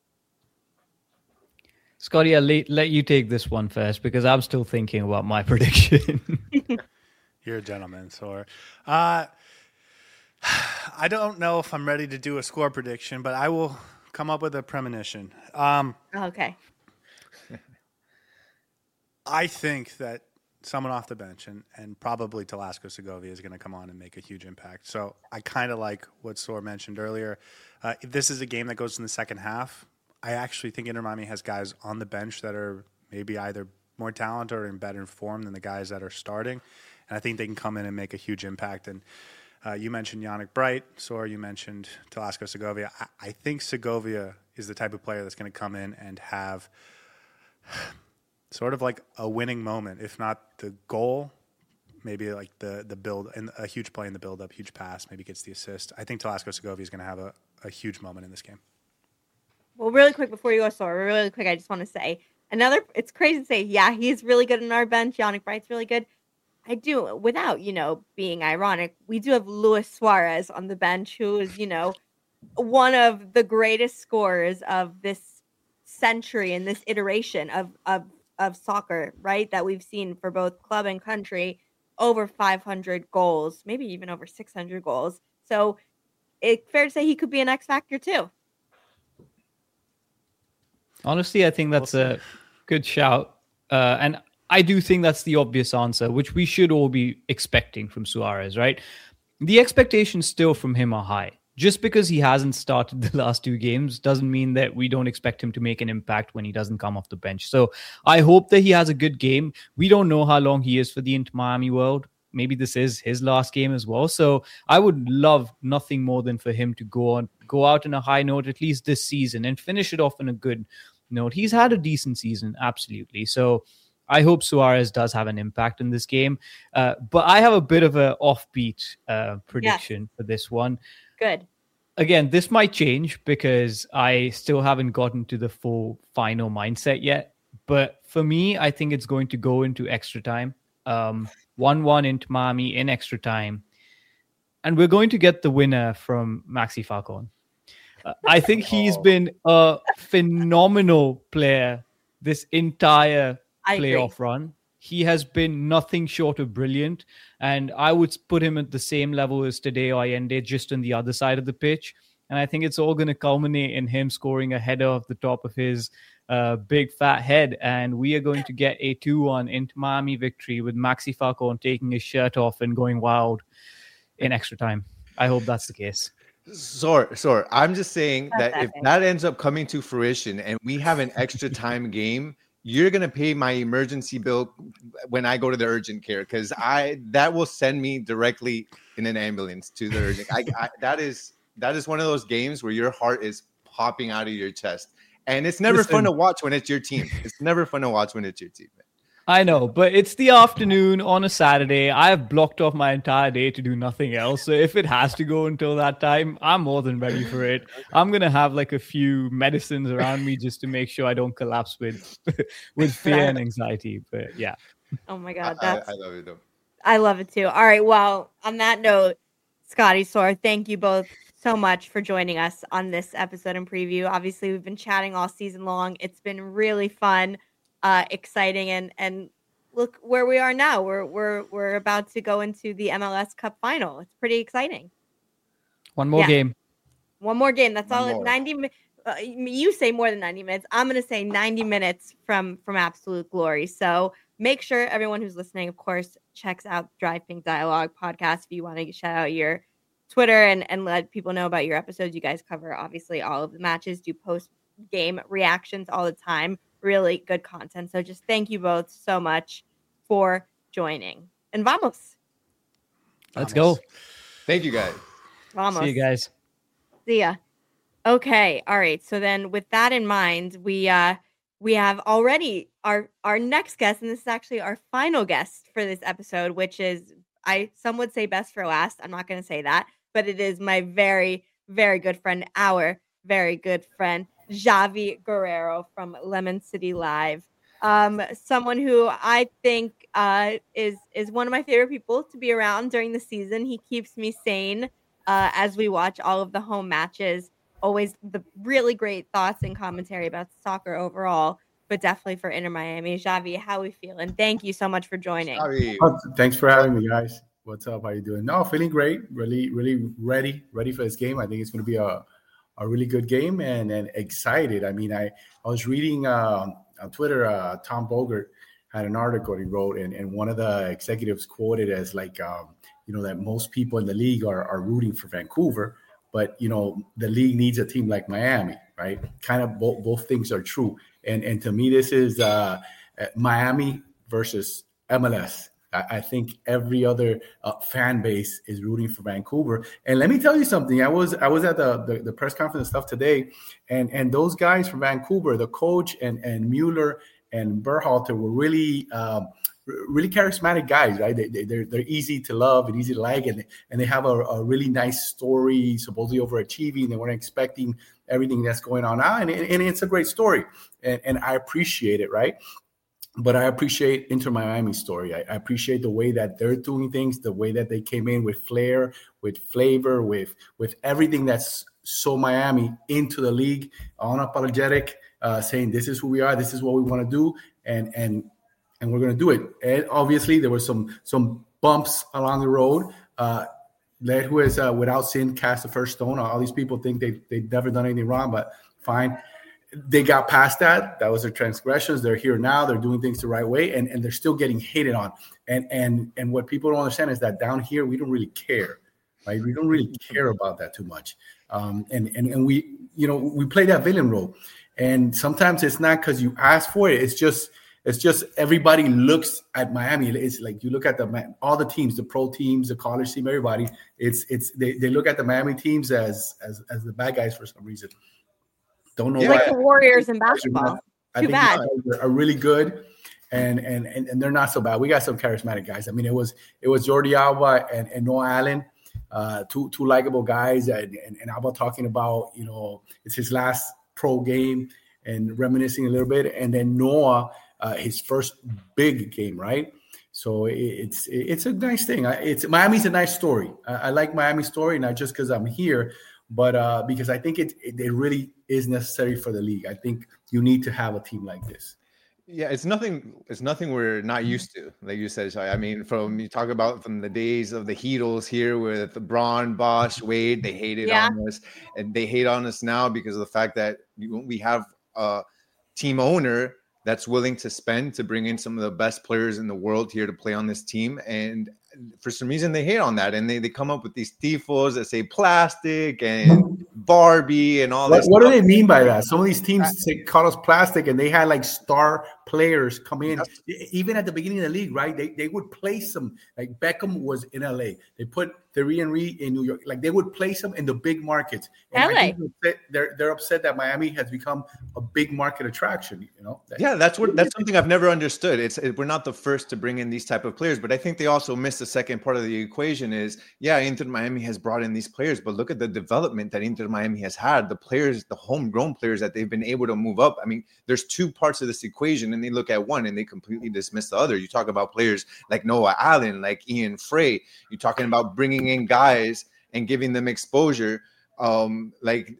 Scotty, I'll let you take this one first, because I'm still thinking about my prediction. You're a gentleman, Sor. I don't know if I'm ready to do a score prediction, but I will come up with a premonition. Okay. I think that someone off the bench, and probably Telasco Segovia, is going to come on and make a huge impact. So I kind of like what Sor mentioned earlier. If this is a game that goes in the second half, I actually think Inter Miami has guys on the bench that are maybe either more talented or in better form than the guys that are starting. And I think they can come in and make a huge impact. And you mentioned Yannick Bright, Sor, you mentioned Telasco Segovia. I think Segovia is the type of player that's going to come in and have sort of like a winning moment, if not the goal, maybe like the build and a huge play in the build-up, huge pass, maybe gets the assist. I think Telasco Segovia is going to have a huge moment in this game. Well, really quick before you go, Sor, really quick, I just want to say it's crazy to say, yeah, he's really good in our bench. Yannick Bright's really good. I do, without, being ironic, we do have Luis Suarez on the bench, who is, one of the greatest scorers of this century and this iteration of soccer, right? That we've seen for both club and country, over 500 goals, maybe even over 600 goals. So it's fair to say he could be an X factor too. Honestly, I think that's a good shout. And I do think that's the obvious answer, which we should all be expecting from Suarez, right? The expectations still from him are high. Just because he hasn't started the last 2 games doesn't mean that we don't expect him to make an impact when he doesn't come off the bench. So I hope that he has a good game. We don't know how long he is for the Inter Miami world. Maybe this is his last game as well. So I would love nothing more than for him to go out on a high note, at least this season, and finish it off on a good note. He's had a decent season, absolutely. So I hope Suarez does have an impact in this game. But I have a bit of an offbeat prediction for this one. Good. Again, this might change because I still haven't gotten to the full final mindset yet. But for me, I think it's going to go into extra time. 1-1 into Miami in extra time. And we're going to get the winner from Maxi Falcon. I think he's been a phenomenal player this entire playoff run. He has been nothing short of brilliant. And I would put him at the same level as Tadeo Allende, just on the other side of the pitch. And I think it's all going to culminate in him scoring a header off the top of his big fat head. And we are going to get a 2-1 Inter Miami victory with Maxi Falcon taking his shirt off and going wild in extra time. I hope that's the case. Sor, I'm just saying that if that ends up coming to fruition and we have an extra time game, you're going to pay my emergency bill when I go to the urgent care, because that will send me directly in an ambulance to the urgent. That is one of those games where your heart is popping out of your chest. And it's never fun to watch when it's your team. It's never fun to watch when it's your team. I know, but it's the afternoon on a Saturday. I have blocked off my entire day to do nothing else. So if it has to go until that time, I'm more than ready for it. I'm going to have like a few medicines around me just to make sure I don't collapse with fear and anxiety. But yeah. Oh my God. I love it though. I love it too. All right. Well, on that note, Scotty, Sor, thank you both so much for joining us on this episode and preview. Obviously, we've been chatting all season long. It's been really fun. Exciting and look where we are now. We're about to go into the MLS Cup final. It's pretty exciting. One more game. That's all. 90. You say more than 90 minutes. I'm gonna say 90 minutes from absolute glory. So make sure everyone who's listening, of course, checks out Drive Pink Dialogue podcast. If you want to shout out your Twitter and let people know about your episodes, you guys cover obviously all of the matches, do post game reactions all the time. Really good content. So just thank you both so much for joining. And vamos. Let's go. Thank you, guys. Vamos. See you guys. See ya. Okay. All right. So then with that in mind, we have already our next guest, and this is actually our final guest for this episode, which is, some would say best for last. I'm not going to say that, but it is my very, very good friend, our very good friend, Javi Guerrero from Lemon City Live. Someone who I think is one of my favorite people to be around during the season. He keeps me sane as we watch all of the home matches. Always the really great thoughts and commentary about soccer overall, but definitely for Inter Miami. Javi, how we feeling? Thank you so much for joining. Thanks for having me, guys. What's up? How you doing? No, feeling great. Really, really ready for this game. I think it's going to be a really good game and excited. I mean, I was reading on Twitter, Tom Bogert had an article he wrote, and one of the executives quoted as like, that most people in the league are rooting for Vancouver, but the league needs a team like Miami, right? Kind of both things are true. And to me, this is Miami versus MLS. I think every other fan base is rooting for Vancouver. And let me tell you something. I was at the press conference and stuff today, and those guys from Vancouver, the coach and Mueller and Berhalter were really charismatic guys, right? They're easy to love and easy to like, and they have a really nice story, supposedly overachieving. They weren't expecting everything that's going on now, and it's a great story, and I appreciate it, right? But I appreciate Inter Miami's story. I appreciate the way that they're doing things, the way that they came in with flair, with flavor, with everything that's so Miami into the league, unapologetic, saying this is who we are, this is what we want to do, and we're going to do it. And obviously, there were some bumps along the road. Led who is without sin cast the first stone. All these people think they've never done anything wrong, but fine. They got past that. That was their transgressions. They're here now. They're doing things the right way, and they're still getting hated on. And what people don't understand is that down here we don't really care, right? We don't really care about that too much. And we play that villain role. And sometimes it's not because you ask for it. It's just everybody looks at Miami. It's like you look at all the teams, the pro teams, the college team, everybody. They look at the Miami teams as the bad guys for some reason. Don't know why. Like the Warriors in basketball. I think are really good, and they're not so bad. We got some charismatic guys. I mean, it was Jordi Alba and Noah Allen, two likable guys, and Alba talking about it's his last pro game and reminiscing a little bit, and then Noah his first big game, right? So it's a nice thing. Miami's a nice story. I like Miami's story, not just because I'm here, but because I think it really is necessary for the league. I think you need to have a team like this. Yeah, it's nothing we're not used to, like you said, Shai. I mean, from the days of the Heatles here with Braun, Bosch, Wade, they hated on us, and they hate on us now because of the fact that we have a team owner that's willing to spend to bring in some of the best players in the world here to play on this team. And for some reason they hate on that, and they come up with these tifos that say plastic and Barbie and all this. What do they mean by that? Some of these teams call us plastic, and they had like star players come in. Even at the beginning of the league, right? They would place them. Like Beckham was in LA. They put Thierry Henry in New York. Like they would place them in the big markets. And LA. They're upset that Miami has become a big market attraction. Yeah, that's something I've never understood. We're not the first to bring in these type of players, but I think they also miss the second part of the equation. Is Inter Miami has brought in these players, but look at the development that Inter Miami has had. The players, the homegrown players that they've been able to move up. I mean, there's two parts of this equation, and they look at one and they completely dismiss the other. You talk about players like Noah Allen, like Ian Frey. You're talking about bringing in guys and giving them exposure, like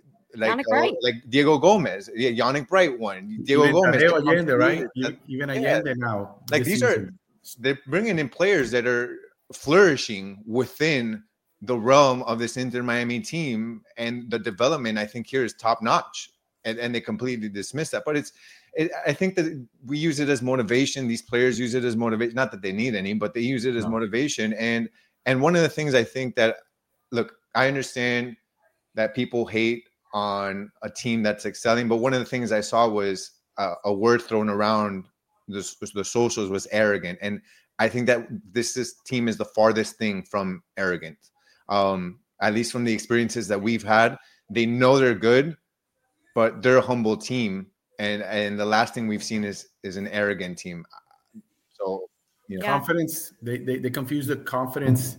Diego Gomez, Yannick Bright one, Diego Gomez, Allende, right? Even Allende now. Like they're bringing in players that are flourishing within the realm of this Inter Miami team, and the development I think here is top notch, and they completely dismiss that. But I think that we use it as motivation. These players use it as motivation. Not that they need any, but they use it as motivation. And one of the things I think that, look, I understand that people hate on a team that's excelling, but one of the things I saw was a word thrown around the socials was arrogant. And I think that this team is the farthest thing from arrogant. At least from the experiences that we've had, they know they're good, but they're a humble team. And the last thing we've seen is an arrogant team. So, confidence. They confuse the confidence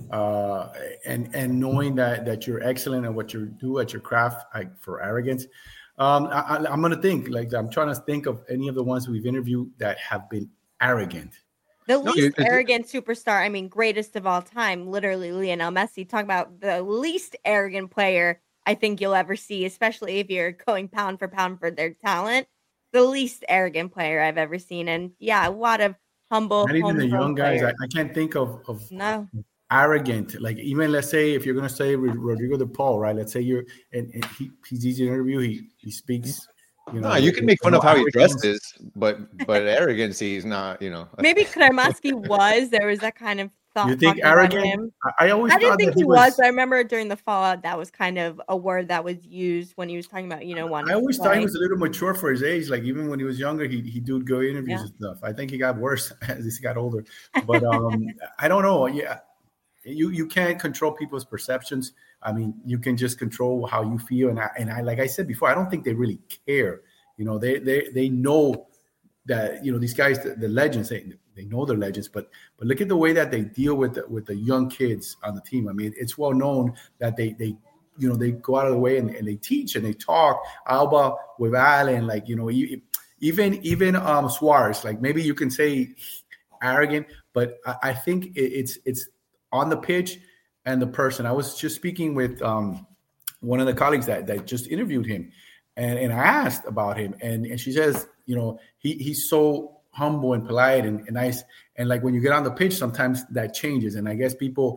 and knowing that you're excellent at what you do at your craft for arrogance. I'm gonna think. I'm trying to think of any of the ones we've interviewed that have been arrogant. The least arrogant superstar, I mean, greatest of all time, literally Lionel Messi. Talk about the least arrogant player I think you'll ever see, especially if you're going pound for pound for their talent. The least arrogant player I've ever seen. And a lot of humble. Not even the young guys. I can't think of arrogant. Like even let's say if you're gonna say Rodrigo de Paul, right? Let's say and he's easy to interview. He speaks. You can make fun of how he dresses, but arrogancy is not. Maybe Cremaschi there was that kind of You think talking about arrogant? him. I always I didn't thought think that he was. But I remember during the fallout, that was kind of a word that was used when he was talking about, wanting I always to thought he play. was a little mature for his age. Like even when he was younger, he did go interviews and stuff. I think he got worse as he got older. But I don't know. Yeah, you can't control people's perceptions. I mean, you can just control how you feel. And I like I said before, I don't think they really care. They know that these guys, the legends, they know they're legends, but look at the way that they deal with the young kids on the team. I mean, it's well known that they go out of the way and they teach and they talk. Alba with Allen, like even Suarez, like maybe you can say arrogant, but I think it's on the pitch and the person. I was just speaking with one of the colleagues that just interviewed him, and I asked about him, and she says, he's so humble and polite and nice, and like when you get on the pitch, sometimes that changes. And I guess people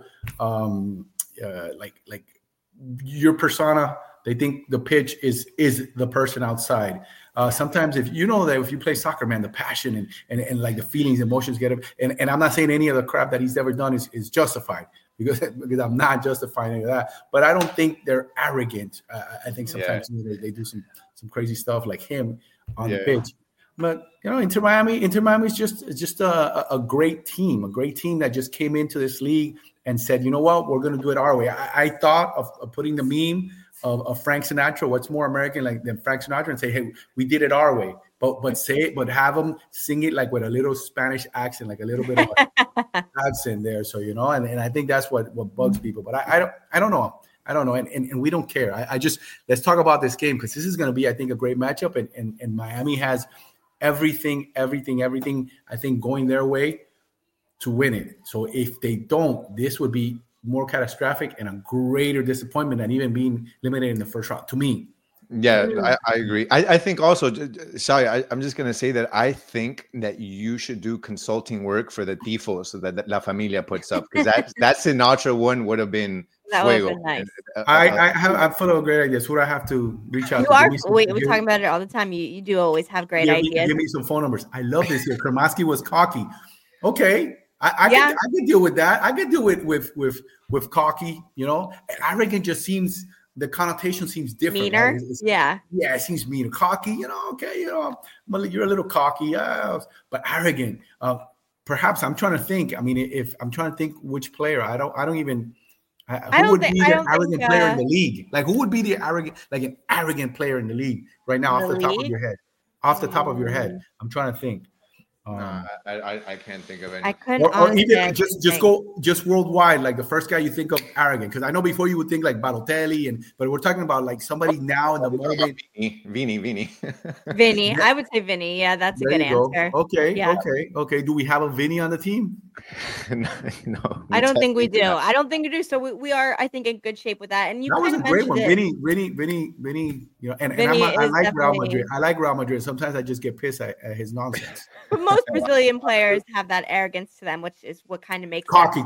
like your persona, they think the pitch is the person outside. Sometimes if you play soccer, man, the passion and like the feelings, emotions get up. And I'm not saying any of the crap that he's ever done is justified, because I'm not justifying any of that. But I don't think they're arrogant. I think sometimes they do some crazy stuff like him on the pitch. But Inter Miami is just a great team, that just came into this league and said, you know what, we're going to do it our way. I thought of putting the meme of Frank Sinatra, what's more American than Frank Sinatra, and say, hey, we did it our way. But say it, but have them sing it like with a little Spanish accent, like a little bit of accent there. So and I think that's what bugs people. But I don't know. I don't know, and we don't care. I just let's talk about this game, because this is going to be, I think, a great matchup, and Miami has everything, I think, going their way to win it. So if they don't, this would be more catastrophic and a greater disappointment than even being eliminated in the first round, to me. Yeah, I agree. I think also, sorry, I'm just going to say that I think that you should do consulting work for the tifos that La Familia puts up, because that Sinatra one would have been nice. I'm full of great ideas. Who do I have to reach out to? We're talking about it all the time. You do always have great ideas. Give me some phone numbers. I love this here. Kremasky was cocky. Okay. I can deal with that. I can deal with cocky, Arrogant just seems, the connotation seems different. Meaner? Right? Yeah, it seems meaner. Cocky, okay, you're a little cocky, but arrogant. Perhaps I'm trying to think. I mean, if I'm trying to think which player, I don't even. Who would be the arrogant player in the league? Like, who would be the an arrogant player in the league right now, off the top of your head? Off the top of your head, I'm trying to think. I can't think of any. I couldn't. Or even just worldwide, like the first guy you think of arrogant, because I know before you would think like Balotelli, but we're talking about like somebody now in the moment. Vinny. I would say Vinny. Yeah, that's a good answer. Okay. Do we have a Vinny on the team? No, I don't think we do. I don't think we do. So we are, I think, in good shape with that. And that was a great one, Vinny. And I like Real Madrid. I like Real Madrid. Sometimes I just get pissed at his nonsense. But most Brazilian players have that arrogance to them, which is what kind of makes cocky.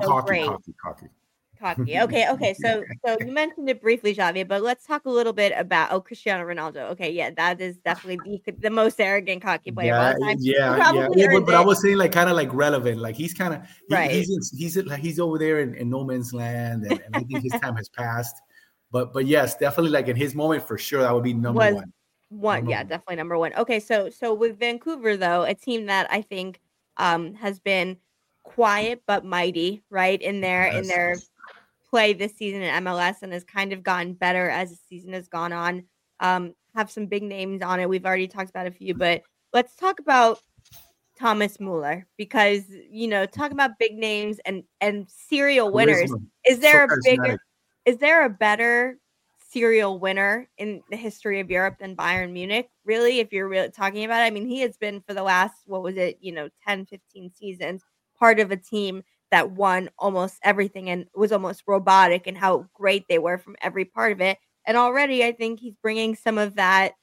Okay. So you mentioned it briefly, Javier, but let's talk a little bit about Cristiano Ronaldo. Okay, yeah, that is definitely the most arrogant, cocky player of all time. Yeah. But I was saying like kind of like relevant. Like he's kind of he's over there in no man's land, and I think his time has passed. But yes, definitely like in his moment for sure, that would be number one. Definitely number one. Okay, so with Vancouver though, a team that I think has been quiet but mighty, right, in their play this season in MLS, and has kind of gotten better as the season has gone on. Have some big names on it. We've already talked about a few, but let's talk about Thomas Muller, because talking about big names and serial winners. Is there a better serial winner in the history of Europe than Bayern Munich? Really, if you're really talking about it, I mean, he has been for the last 10, 15 seasons part of a team that won almost everything and was almost robotic and how great they were from every part of it. And already I think he's bringing some of that,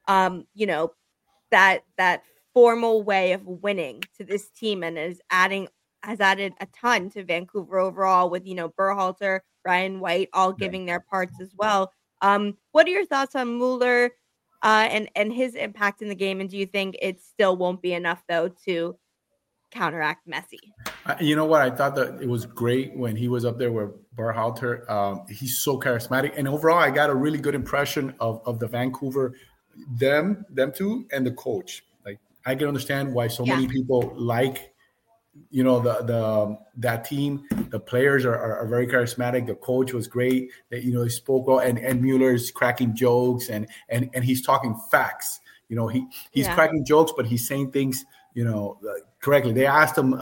that formal way of winning to this team, and has added a ton to Vancouver overall with, Berhalter, Ryan White, all giving their parts as well. What are your thoughts on Muller and his impact in the game? And do you think it still won't be enough though to counteract Messi. You know what? I thought that it was great when he was up there with Berhalter. He's so charismatic, and overall, I got a really good impression of the Vancouver, them two, and the coach. Like, I can understand why so many people like, you know, that team. The players are very charismatic. The coach was great. That, you know, he spoke well, and Mueller's cracking jokes and he's talking facts. You know, he's cracking jokes, but he's saying things, you know, correctly. They asked him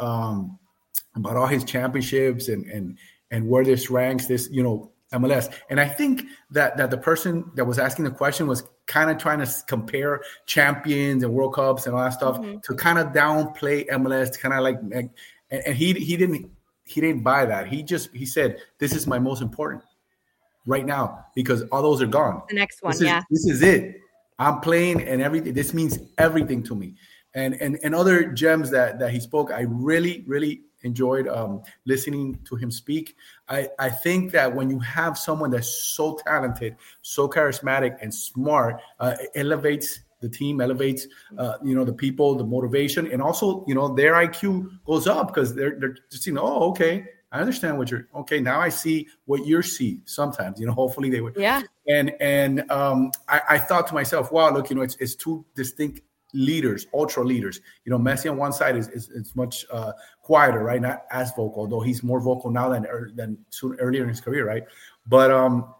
about all his championships and where this ranks, this, you know, MLS. And I think that the person that was asking the question was kind of trying to compare champions and World Cups and all that stuff to kind of downplay MLS, to kind of like, and he didn't buy that. He said, this is my most important right now because all those are gone. The next one, this is it. I'm playing and everything. This means everything to me. And other gems that he spoke, I really, really enjoyed listening to him speak. I think that when you have someone that's so talented, so charismatic and smart, it elevates the team, elevates you know, the people, the motivation, and also, you know, their IQ goes up because they're just, you know, oh, okay, I understand what you're, okay, now I see what you see sometimes, you know, hopefully they would. Yeah. And I thought to myself, wow, look, you know, it's two distinct leaders, ultra leaders. You know, Messi on one side is much quieter, right? Not as vocal, though he's more vocal now than earlier in his career, right? But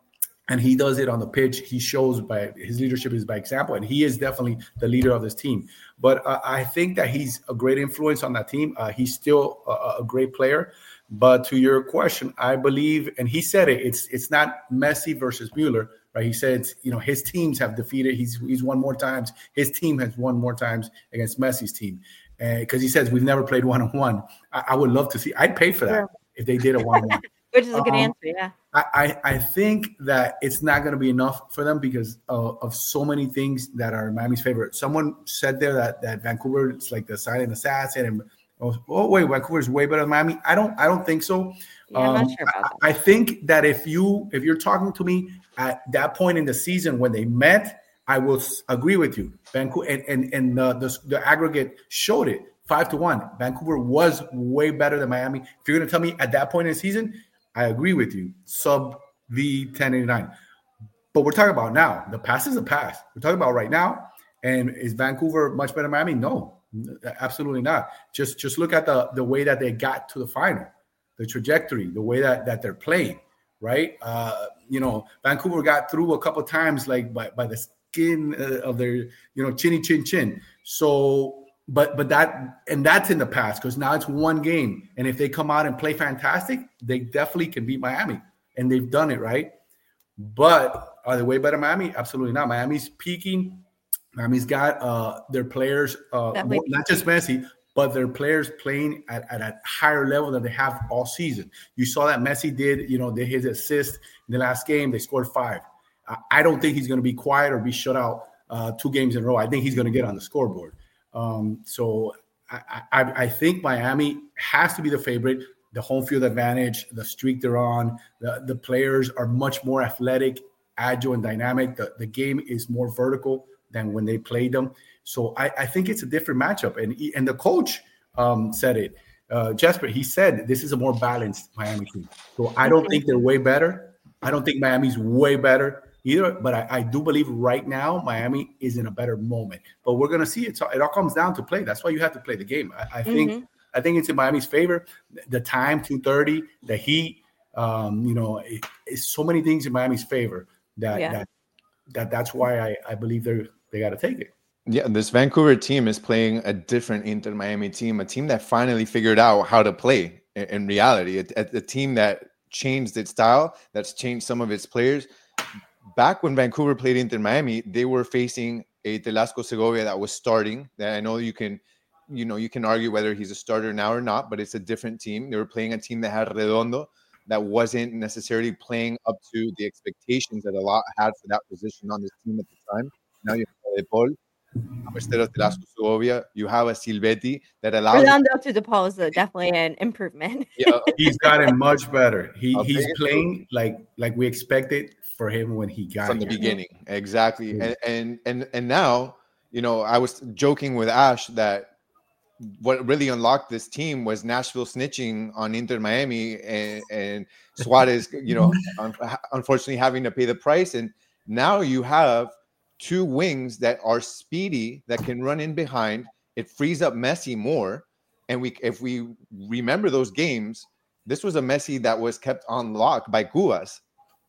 and he does it on the pitch. He shows by his leadership is by example, and he is definitely the leader of this team. But I think that he's a great influence on that team. He's still a great player. But to your question, I believe, and he said it, it's not Messi versus Mueller, right? He said, you know, his teams have defeated. He's won more times. His team has won more times against Messi's team. Because he says we've never played 1-on-1. I would love to see. I'd pay for that if they did a 1-on-1. Which is a good answer, yeah. I think that it's not going to be enough for them because of so many things that are Miami's favorite. Someone said there that Vancouver is like the silent assassin, and wait, Vancouver is way better than Miami. I don't think so. Yeah, I'm not sure about that. I think that if you're talking to me at that point in the season when they met, I will agree with you. Vancouver and the aggregate showed it 5-1. Vancouver was way better than Miami. If you're going to tell me at that point in the season, I agree with you. Sub the 1089. But we're talking about now. The past is the past. We're talking about right now. And is Vancouver much better than Miami? No, absolutely not. Just look at the way that they got to the final, the trajectory, the way that they're playing, right? You know, Vancouver got through a couple of times, like by the skin of their, you know, chinny chin chin. So, but that's in the past because now it's one game, and if they come out and play fantastic, they definitely can beat Miami, and they've done it, right? But are they way better than Miami? Absolutely not. Miami's peaking. Miami's got their players, not just Messi, but their players playing at a higher level than they have all season. You saw that Messi did, you know, his assist in the last game. They scored 5. I don't think he's going to be quiet or be shut out 2 games in a row. I think he's going to get on the scoreboard. So I think Miami has to be the favorite. The home field advantage, the streak they're on, the players are much more athletic, agile, and dynamic. The game is more vertical than when they played them. So I think it's a different matchup. And the coach said it. Jesper, he said this is a more balanced Miami team. So I don't think they're way better. I don't think Miami's way better either. But I do believe right now Miami is in a better moment. But we're going to see it. It all comes down to play. That's why you have to play the game. I think it's in Miami's favor. The time, 2:30, the heat, you know, it's so many things in Miami's favor that's why I believe they got to take it. Yeah, this Vancouver team is playing a different Inter Miami team, a team that finally figured out how to play in reality, a team that changed its style, that's changed some of its players. Back when Vancouver played Inter Miami, they were facing a Telasco Segovia that was starting. That I know you can argue whether he's a starter now or not, but it's a different team. They were playing a team that had Redondo, that wasn't necessarily playing up to the expectations that a lot had for that position on this team at the time. Now you have De Paul, instead of Telasco Segovia, you have a Silvetti that allows Redondo to De Paul is definitely an improvement. Yeah, he's gotten much better. He's playing like we expected for him when he got from the beginning. Exactly. And now, you know, I was joking with Ash that what really unlocked this team was Nashville snitching on Inter Miami and Suarez, unfortunately having to pay the price. And now you have two wings that are speedy, that can run in behind. It frees up Messi more. And if we remember those games, this was a Messi that was kept on lock by Cubas.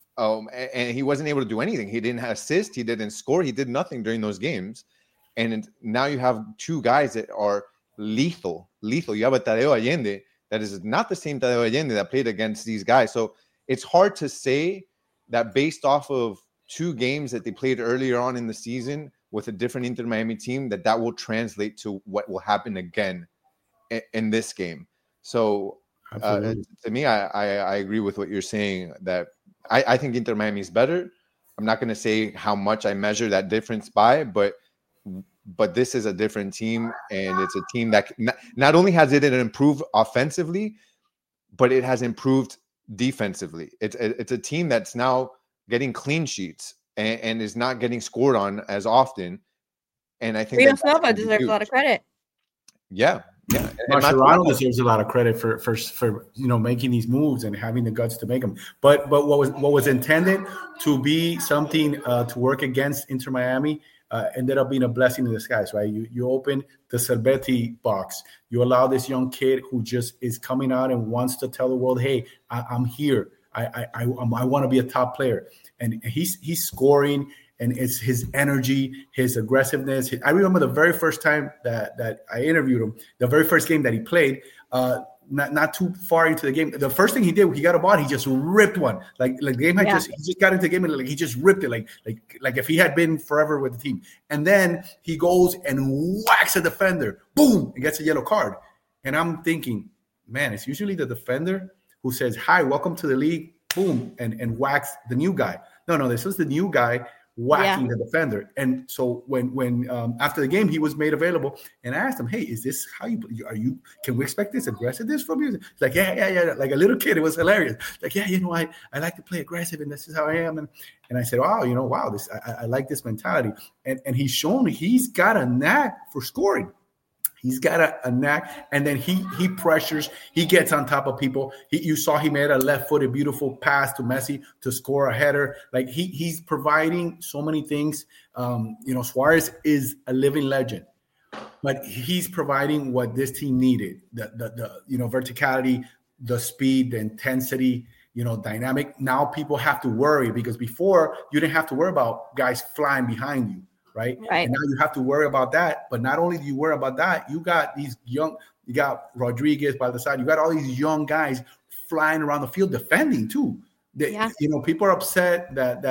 And he wasn't able to do anything. He didn't assist. He didn't score. He did nothing during those games. And now you have two guys that are lethal. You have a Tadeo Allende that is not the same Tadeo Allende that played against these guys. So it's hard to say that based off of two games that they played earlier on in the season with a different Inter Miami team, that will translate to what will happen again in this game. So to me, I agree with what you're saying, that I think Inter Miami is better. I'm not going to say how much I measure that difference by, but this is a different team, and it's a team that not only has it improved offensively, but it has improved defensively. It's a team that's now getting clean sheets and is not getting scored on as often. And I think Rio Silva deserves a lot of credit. Yeah. Mascherano deserves a lot of credit for making these moves and having the guts to make them. But what was intended to be something to work against Inter Miami ended up being a blessing in disguise, right? You open the Salvetti box. You allow this young kid who just is coming out and wants to tell the world, "Hey, I'm here. I want to be a top player," and he's scoring. And it's his energy, his aggressiveness. I remember the very first time that I interviewed him, the very first game that he played, not too far into the game. The first thing he did, he got a ball, he just ripped one. Like the game he just got into the game and he just ripped it, like if he had been forever with the team. And then he goes and whacks a defender, boom, and gets a yellow card. And I'm thinking, man, it's usually the defender who says, "Hi, welcome to the league," boom, and whacks the new guy. No, this was the new guy whacking the defender. And so when after the game he was made available, and I asked him, "Hey, is this how you can we expect this aggressiveness from you?" He's like, yeah, like a little kid. It was hilarious. Like, I like to play aggressive, and this is how I am. And I said, wow, this I like this mentality. And he's shown he's got a knack for scoring. He's got a knack, and then he pressures. He gets on top of people. You saw he made a left-footed, beautiful pass to Messi to score a header. Like he's providing so many things. Suarez is a living legend, but he's providing what this team needed: the verticality, the speed, the intensity. Dynamic. Now people have to worry, because before you didn't have to worry about guys flying behind you. Right. And now you have to worry about that. But not only do you worry about that, you got you got Rodriguez by the side. You got all these young guys flying around the field defending too. People are upset that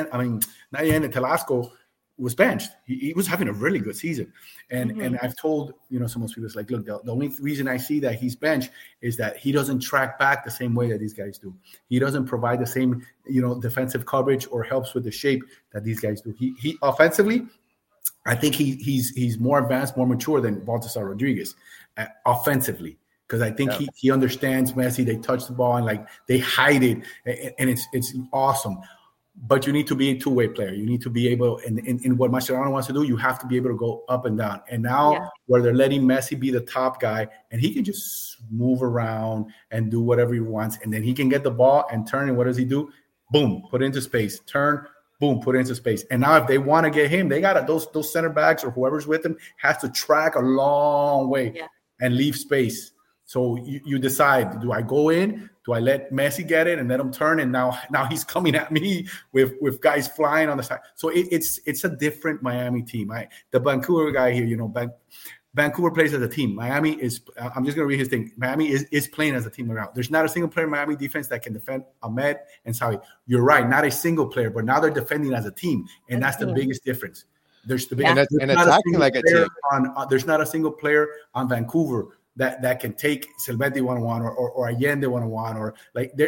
Telasco was benched. He was having a really good season. And I've told, some of those people, it's like, look, the only reason I see that he's benched is that he doesn't track back the same way that these guys do. He doesn't provide the same, defensive coverage or helps with the shape that these guys do. He offensively, I think he's more advanced, more mature than Baltasar Rodriguez offensively. Because I think he understands Messi. They touch the ball and like they hide it, and it's awesome. But you need to be a two-way player. You need to be able, in what Mascherano wants to do, you have to be able to go up and down. And now where they're letting Messi be the top guy, and he can just move around and do whatever he wants, and then he can get the ball and turn, and what does he do? Boom, put it into space. Turn, boom, put it into space. And now if they want to get him, they got those center backs or whoever's with him has to track a long way and leave space. So you decide, do I go in? Do I let Messi get it and let him turn? And now he's coming at me with guys flying on the side. So it's a different Miami team. The Vancouver guy here, Vancouver plays as a team. Miami is, I'm just going to read his thing. Miami is playing as a team around. There's not a single player in Miami defense that can defend Ahmed and Xavi. You're right, not a single player, but now they're defending as a team. And that's the biggest difference. There's attacking like a team. There's not a single player on Vancouver that can take Salvetti one-on-one or Allende one-on-one or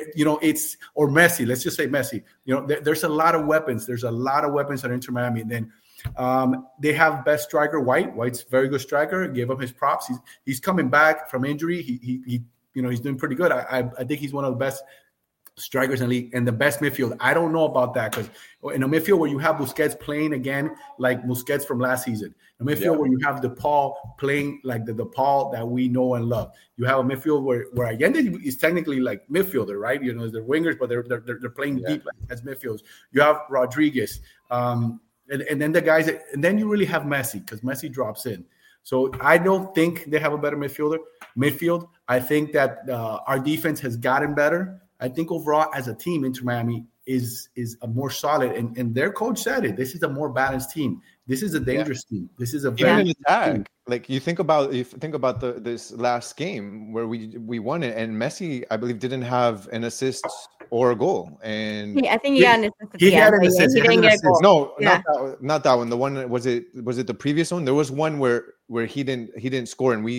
or Messi. Let's just say Messi. There's a lot of weapons. There's a lot of weapons at Inter Miami. And then they have best striker White. White's a very good striker. Gave him his props. He's coming back from injury. He's doing pretty good. I think he's one of the best strikers in the league and the best midfield. I don't know about that because in a midfield where you have Busquets playing again like Busquets from last season, a midfield where you have DePaul playing like the DePaul that we know and love. You have a midfield where Allende is technically like midfielder, right? You know, they're wingers, but they're playing deep as midfielders. You have Rodriguez, and then the guys, and then you really have Messi because Messi drops in. So I don't think they have a better midfield. I think that our defense has gotten better. I think overall as a team, Inter Miami is a more solid, and their coach said it. This is a more balanced team. This is a dangerous team. This is a very attack. Team. Like you think about this last game where we won it, and Messi, I believe, didn't have an assist or a goal. And I think he had an assist. He had an assist. He didn't get a goal. No, not that one. The one was it the previous one? There was one where he didn't score, and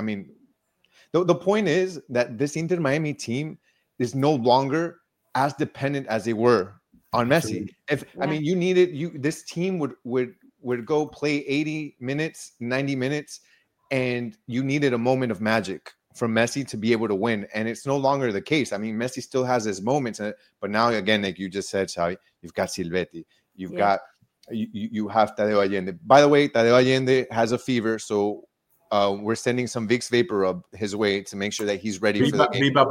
the point is that this Inter Miami team is no longer as dependent as they were on Messi. This team would go play 80 minutes, 90 minutes, and you needed a moment of magic from Messi to be able to win. And it's no longer the case. I mean, Messi still has his moments, but now again, like you just said, Xavi, you've got Silvetti, you have Tadeo Allende. By the way, Tadeo Allende has a fever, so we're sending some Vicks Vapor Rub his way to make sure that he's ready for the game. Viva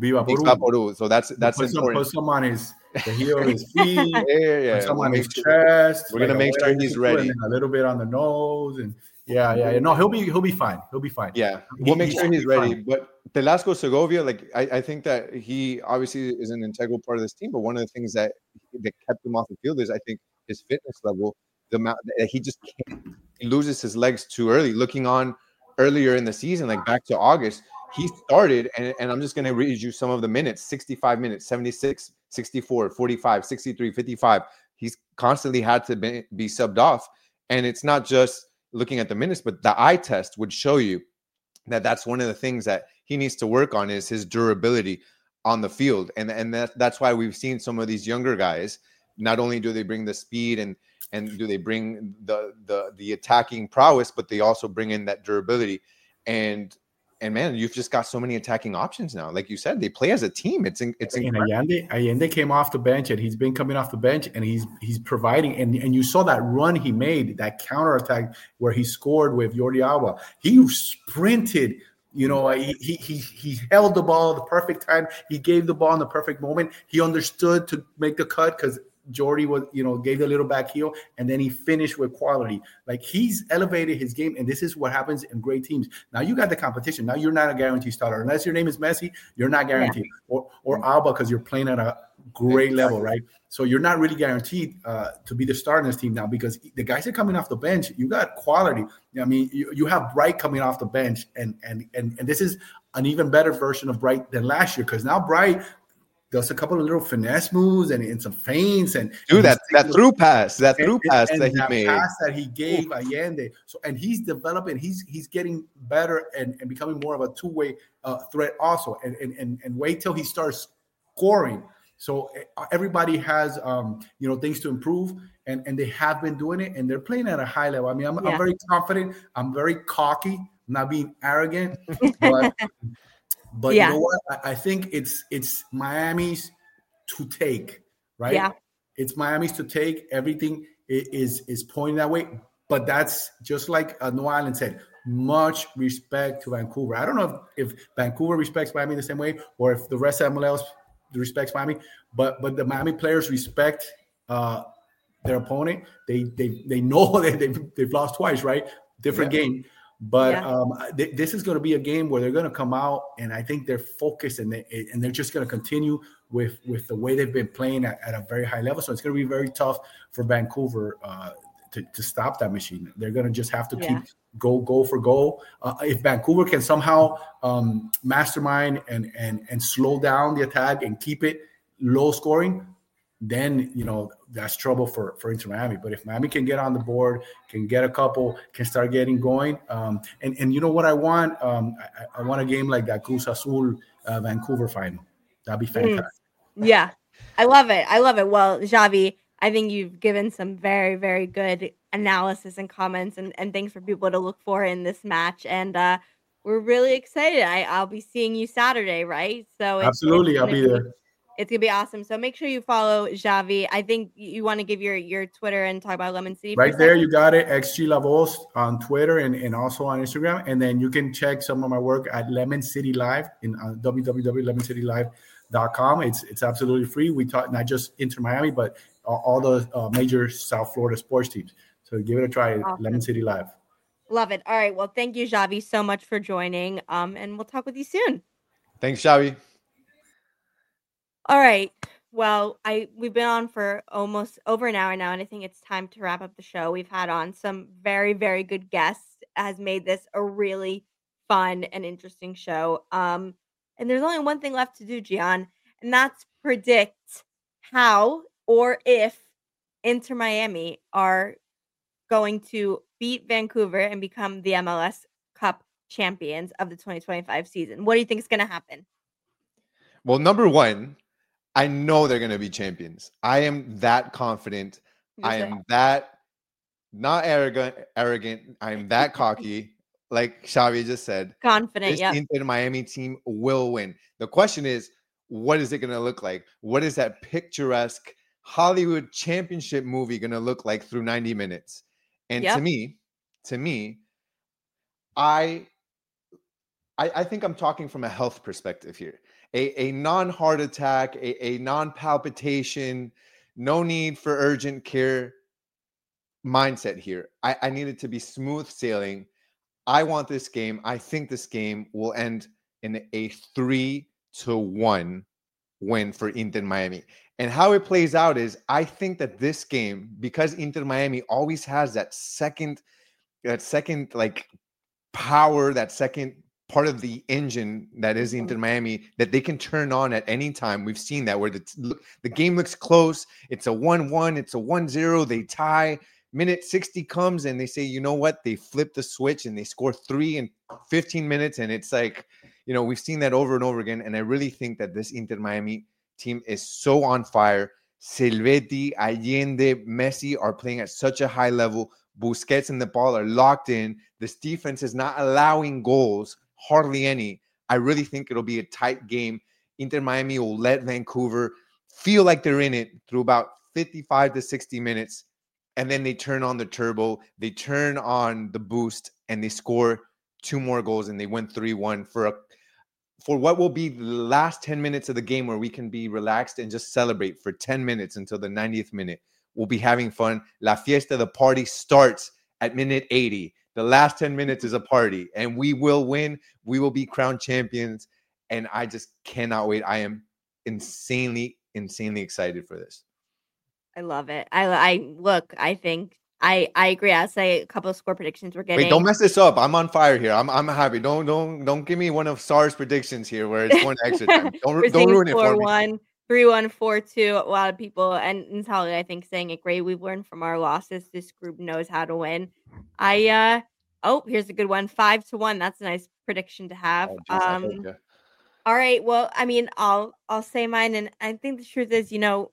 Peru. So that's important. Put some on the heel of his feet. Put some on his chest. We're gonna make sure he's ready. A little bit on the nose, and no, he'll be fine. He'll be fine. Yeah, we'll make sure he's ready. But Velasco Segovia, like I think that he obviously is an integral part of this team. But one of the things that kept him off the field is I think his fitness level. He just can't. He loses his legs too early. Looking on earlier in the season, like back to August, he started, and I'm just going to read you some of the minutes: 65 minutes, 76, 64, 45, 63, 55. He's constantly had to be subbed off, and it's not just looking at the minutes, but the eye test would show you that that's one of the things that he needs to work on is his durability on the field, and that's why we've seen some of these younger guys. Not only do they bring the speed and do they bring the attacking prowess, but they also bring in that durability. And man, you've just got so many attacking options now. Like you said, they play as a team. It's Allende came off the bench, and he's been coming off the bench, and he's providing. And you saw that run he made, that counterattack where he scored with Jordi Alba. He sprinted. You know, he held the ball at the perfect time. He gave the ball in the perfect moment. He understood to make the cut because Jordi was, gave a little back heel, and then he finished with quality. Like he's elevated his game, and this is what happens in great teams. Now you got the competition. Now you're not a guaranteed starter unless your name is Messi. You're not guaranteed, or Alba because you're playing at a great level, right? So you're not really guaranteed to be the starter in this team now because the guys are coming off the bench. You got quality. I mean, you have Bright coming off the bench, and this is an even better version of Bright than last year because now Bright does a couple of little finesse moves and some feints and that through pass that he made, pass that he gave Allende. So and he's developing, he's getting better and becoming more of a two-way threat also. And wait till he starts scoring. So everybody has things to improve, and they have been doing it, and they're playing at a high level. I mean, I'm very confident. I'm very cocky. I'm not being arrogant, but you know what? I think it's Miami's to take, right? Yeah. It's Miami's to take. Everything is pointing that way. But that's just like New Island said, much respect to Vancouver. I don't know if Vancouver respects Miami the same way or if the rest of MLS respects Miami, but the Miami players respect their opponent. They know that they've lost twice, right? Different game. But this is going to be a game where they're going to come out, and I think they're focused, and they're just going to continue with the way they've been playing at a very high level. So it's going to be very tough for Vancouver to stop that machine. They're going to just have to keep goal for goal. If Vancouver can somehow mastermind and slow down the attack and keep it low scoring, then that's trouble for Inter Miami. But if Miami can get on the board, can get a couple, can start getting going, and you know what I want? I want a game like that Cruz Azul Vancouver final. That'd be fantastic. Yeah, I love it. Well, Xavi, I think you've given some very, very good analysis and comments and things for people to look for in this match. And we're really excited. I'll be seeing you Saturday, right? So absolutely, I'll be there. It's gonna be awesome. So make sure you follow Xavi. I think you want to give your Twitter and talk about Lemon City. Right there, you got it. XG La Voz on Twitter and also on Instagram. And then you can check some of my work at Lemon City Live in www.lemoncitylive.com. It's absolutely free. We talk not just Inter Miami, but all the major South Florida sports teams. So give it a try. Awesome. Lemon City Live. Love it. All right. Well, thank you, Xavi, so much for joining. And we'll talk with you soon. Thanks, Xavi. All right. Well, we've been on for almost over an hour now, and I think it's time to wrap up the show. We've had on some very, very good guests. Has made this a really fun and interesting show. And there's only one thing left to do, Gian, and that's predict how or if Inter Miami are going to beat Vancouver and become the MLS Cup champions of the 2025 season. What do you think is going to happen? Well, number one, I know they're going to be champions. I am that confident. I am that not arrogant. I am that cocky. Like Xavi just said, confident. This Inter Miami team will win. The question is, what is it going to look like? What is that picturesque Hollywood championship movie going to look like through 90 minutes? And to me, I think I'm talking from a health perspective here. A non-heart attack, a non-palpitation, no need for urgent care mindset here. I need it to be smooth sailing. I want this game. I think this game will end in a 3-1 win for Inter Miami. And how it plays out is, I think that this game, because Inter Miami always has that second like power, that second part of the engine that is Inter Miami, that they can turn on at any time. We've seen that where the game looks close. It's a 1-1, it's a 1-0, they tie. Minute 60 comes and they say, you know what? They flip the switch and they score 3 in 15 minutes. And it's like, we've seen that over and over again. And I really think that this Inter Miami team is so on fire. Silvetti, Allende, Messi are playing at such a high level. Busquets and the ball are locked in. This defense is not allowing goals, hardly any. I really think it'll be a tight game. Inter Miami will let Vancouver feel like they're in it through about 55 to 60 minutes. And then they turn on the turbo, they turn on the boost, and they score 2 more goals, and they win 3-1 for what will be the last 10 minutes of the game, where we can be relaxed and just celebrate for 10 minutes until the 90th minute. We'll be having fun. La fiesta, the party, starts at minute 80. The last 10 minutes is a party, and we will win. We will be crowned champions, and I just cannot wait. I am insanely excited for this. I love it. I think I agree. I'll say a couple of score predictions we're getting. Wait, don't mess this up. I'm on fire here. I'm happy. Don't give me one of SAR's predictions here where it's going to extra time. Don't ruin it for me. 3-1, 4-2. A lot of people, and Natalia, I think, saying it great. We've learned from our losses. This group knows how to win. Here's a good one. 5-1. That's a nice prediction to have. All right. Well, I mean, I'll say mine, and I think the truth is,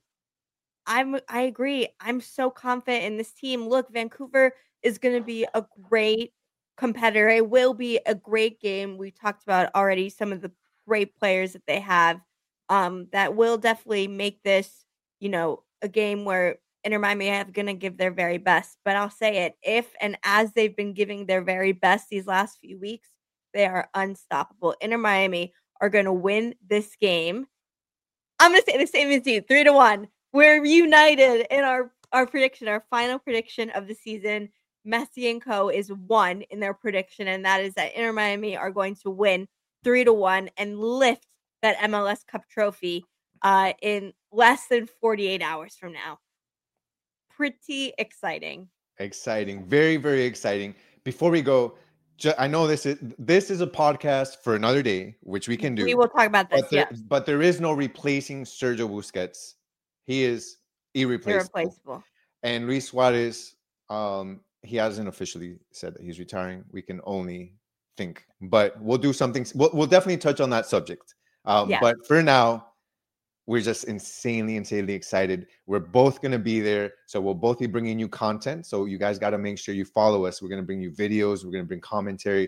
I agree. I'm so confident in this team. Look, Vancouver is going to be a great competitor. It will be a great game. We talked about already some of the great players that they have that will definitely make this, a game where Inter Miami are going to give their very best. But I'll say it, if and as they've been giving their very best these last few weeks, they are unstoppable. Inter Miami are going to win this game. I'm going to say the same as you, 3-1. We're united in our prediction, our final prediction of the season. Messi and Co. is 1 in their prediction, and that is that Inter Miami are going to win 3-1 and lift that MLS Cup trophy in less than 48 hours from now. Pretty exciting. Exciting. Very, very exciting. Before we go, I know this is a podcast for another day, which we can do. We will talk about this, but there is no replacing Sergio Busquets. He is irreplaceable. And Luis Suarez, he hasn't officially said that he's retiring. We can only think, but we'll do something. We'll definitely touch on that subject. But for now, we're just insanely excited. We're both going to be there. So we'll both be bringing you content. So you guys got to make sure you follow us. We're going to bring you videos. We're going to bring commentary.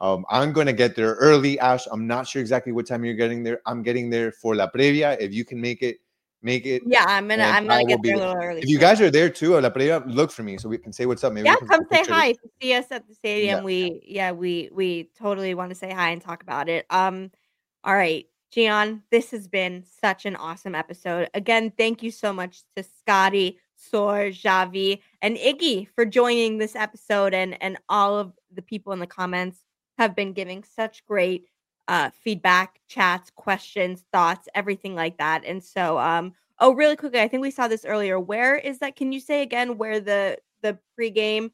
I'm going to get there early, Ash. I'm not sure exactly what time you're getting there. I'm getting there for La Previa. If you can make it. Yeah, I'm gonna get there a little early. If you guys are there too at La Previa, look for me so we can say what's up. Maybe yeah, we can come say hi. If you see us at the stadium, we totally want to say hi and talk about it. All right, Gian, this has been such an awesome episode. Again, thank you so much to Scotty, Sor, Javi, and Iggy for joining this episode, and all of the people in the comments have been giving such great feedback, chats, questions, thoughts, everything like that. And so, really quickly, I think we saw this earlier. Where is that? Can you say again where the pregame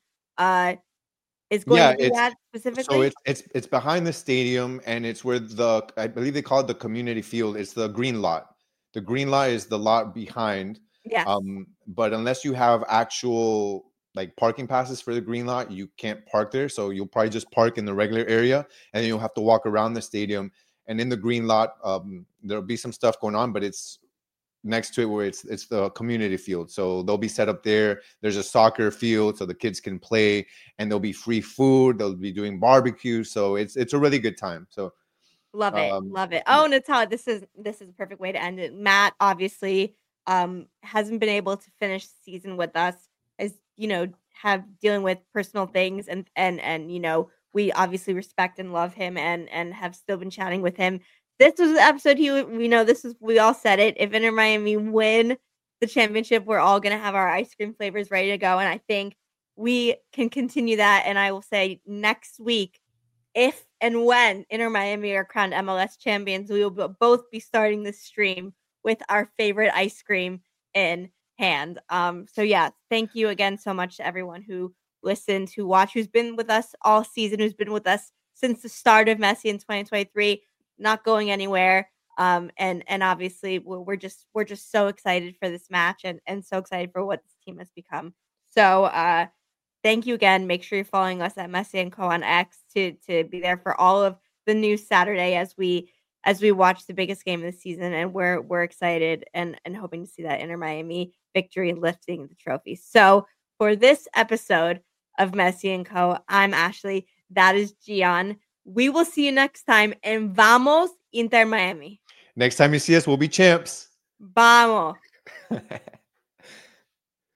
is going to be at specifically? So it's behind the stadium, and it's where I believe they call it the community field. It's the green lot. The green lot is the lot behind. Yes. But unless you have actual like parking passes for the green lot, you can't park there. So you'll probably just park in the regular area, and then you'll have to walk around the stadium. And in the green lot, there'll be some stuff going on, but it's next to it where it's the community field. So they'll be set up there. There's a soccer field so the kids can play, and there'll be free food. They'll be doing barbecue. So it's a really good time. So love it. Oh, Natalia, this is a perfect way to end it. Matt obviously hasn't been able to finish the season with us, as have dealing with personal things, and we obviously respect and love him, and have still been chatting with him. This was the episode we all said it. If Inter Miami win the championship, we're all going to have our ice cream flavors ready to go. And I think we can continue that. And I will say next week, if and when Inter Miami are crowned MLS champions, we will both be starting this stream with our favorite ice cream in hand. So yeah, thank you again so much to everyone who listened, who watched, who's been with us all season, who's been with us since the start of Messi in 2023. Not going anywhere, and obviously we're just so excited for this match, and so excited for what this team has become. So thank you again. Make sure you're following us at Messi and Co on X to be there for all of the news Saturday as we watch the biggest game of the season, and we're excited and hoping to see that Inter Miami victory and lifting the trophy. So for this episode of Messi and Co, I'm Ashley. That is Gian. We will see you next time. And vamos, Inter Miami. Next time you see us, we'll be champs. Vamos.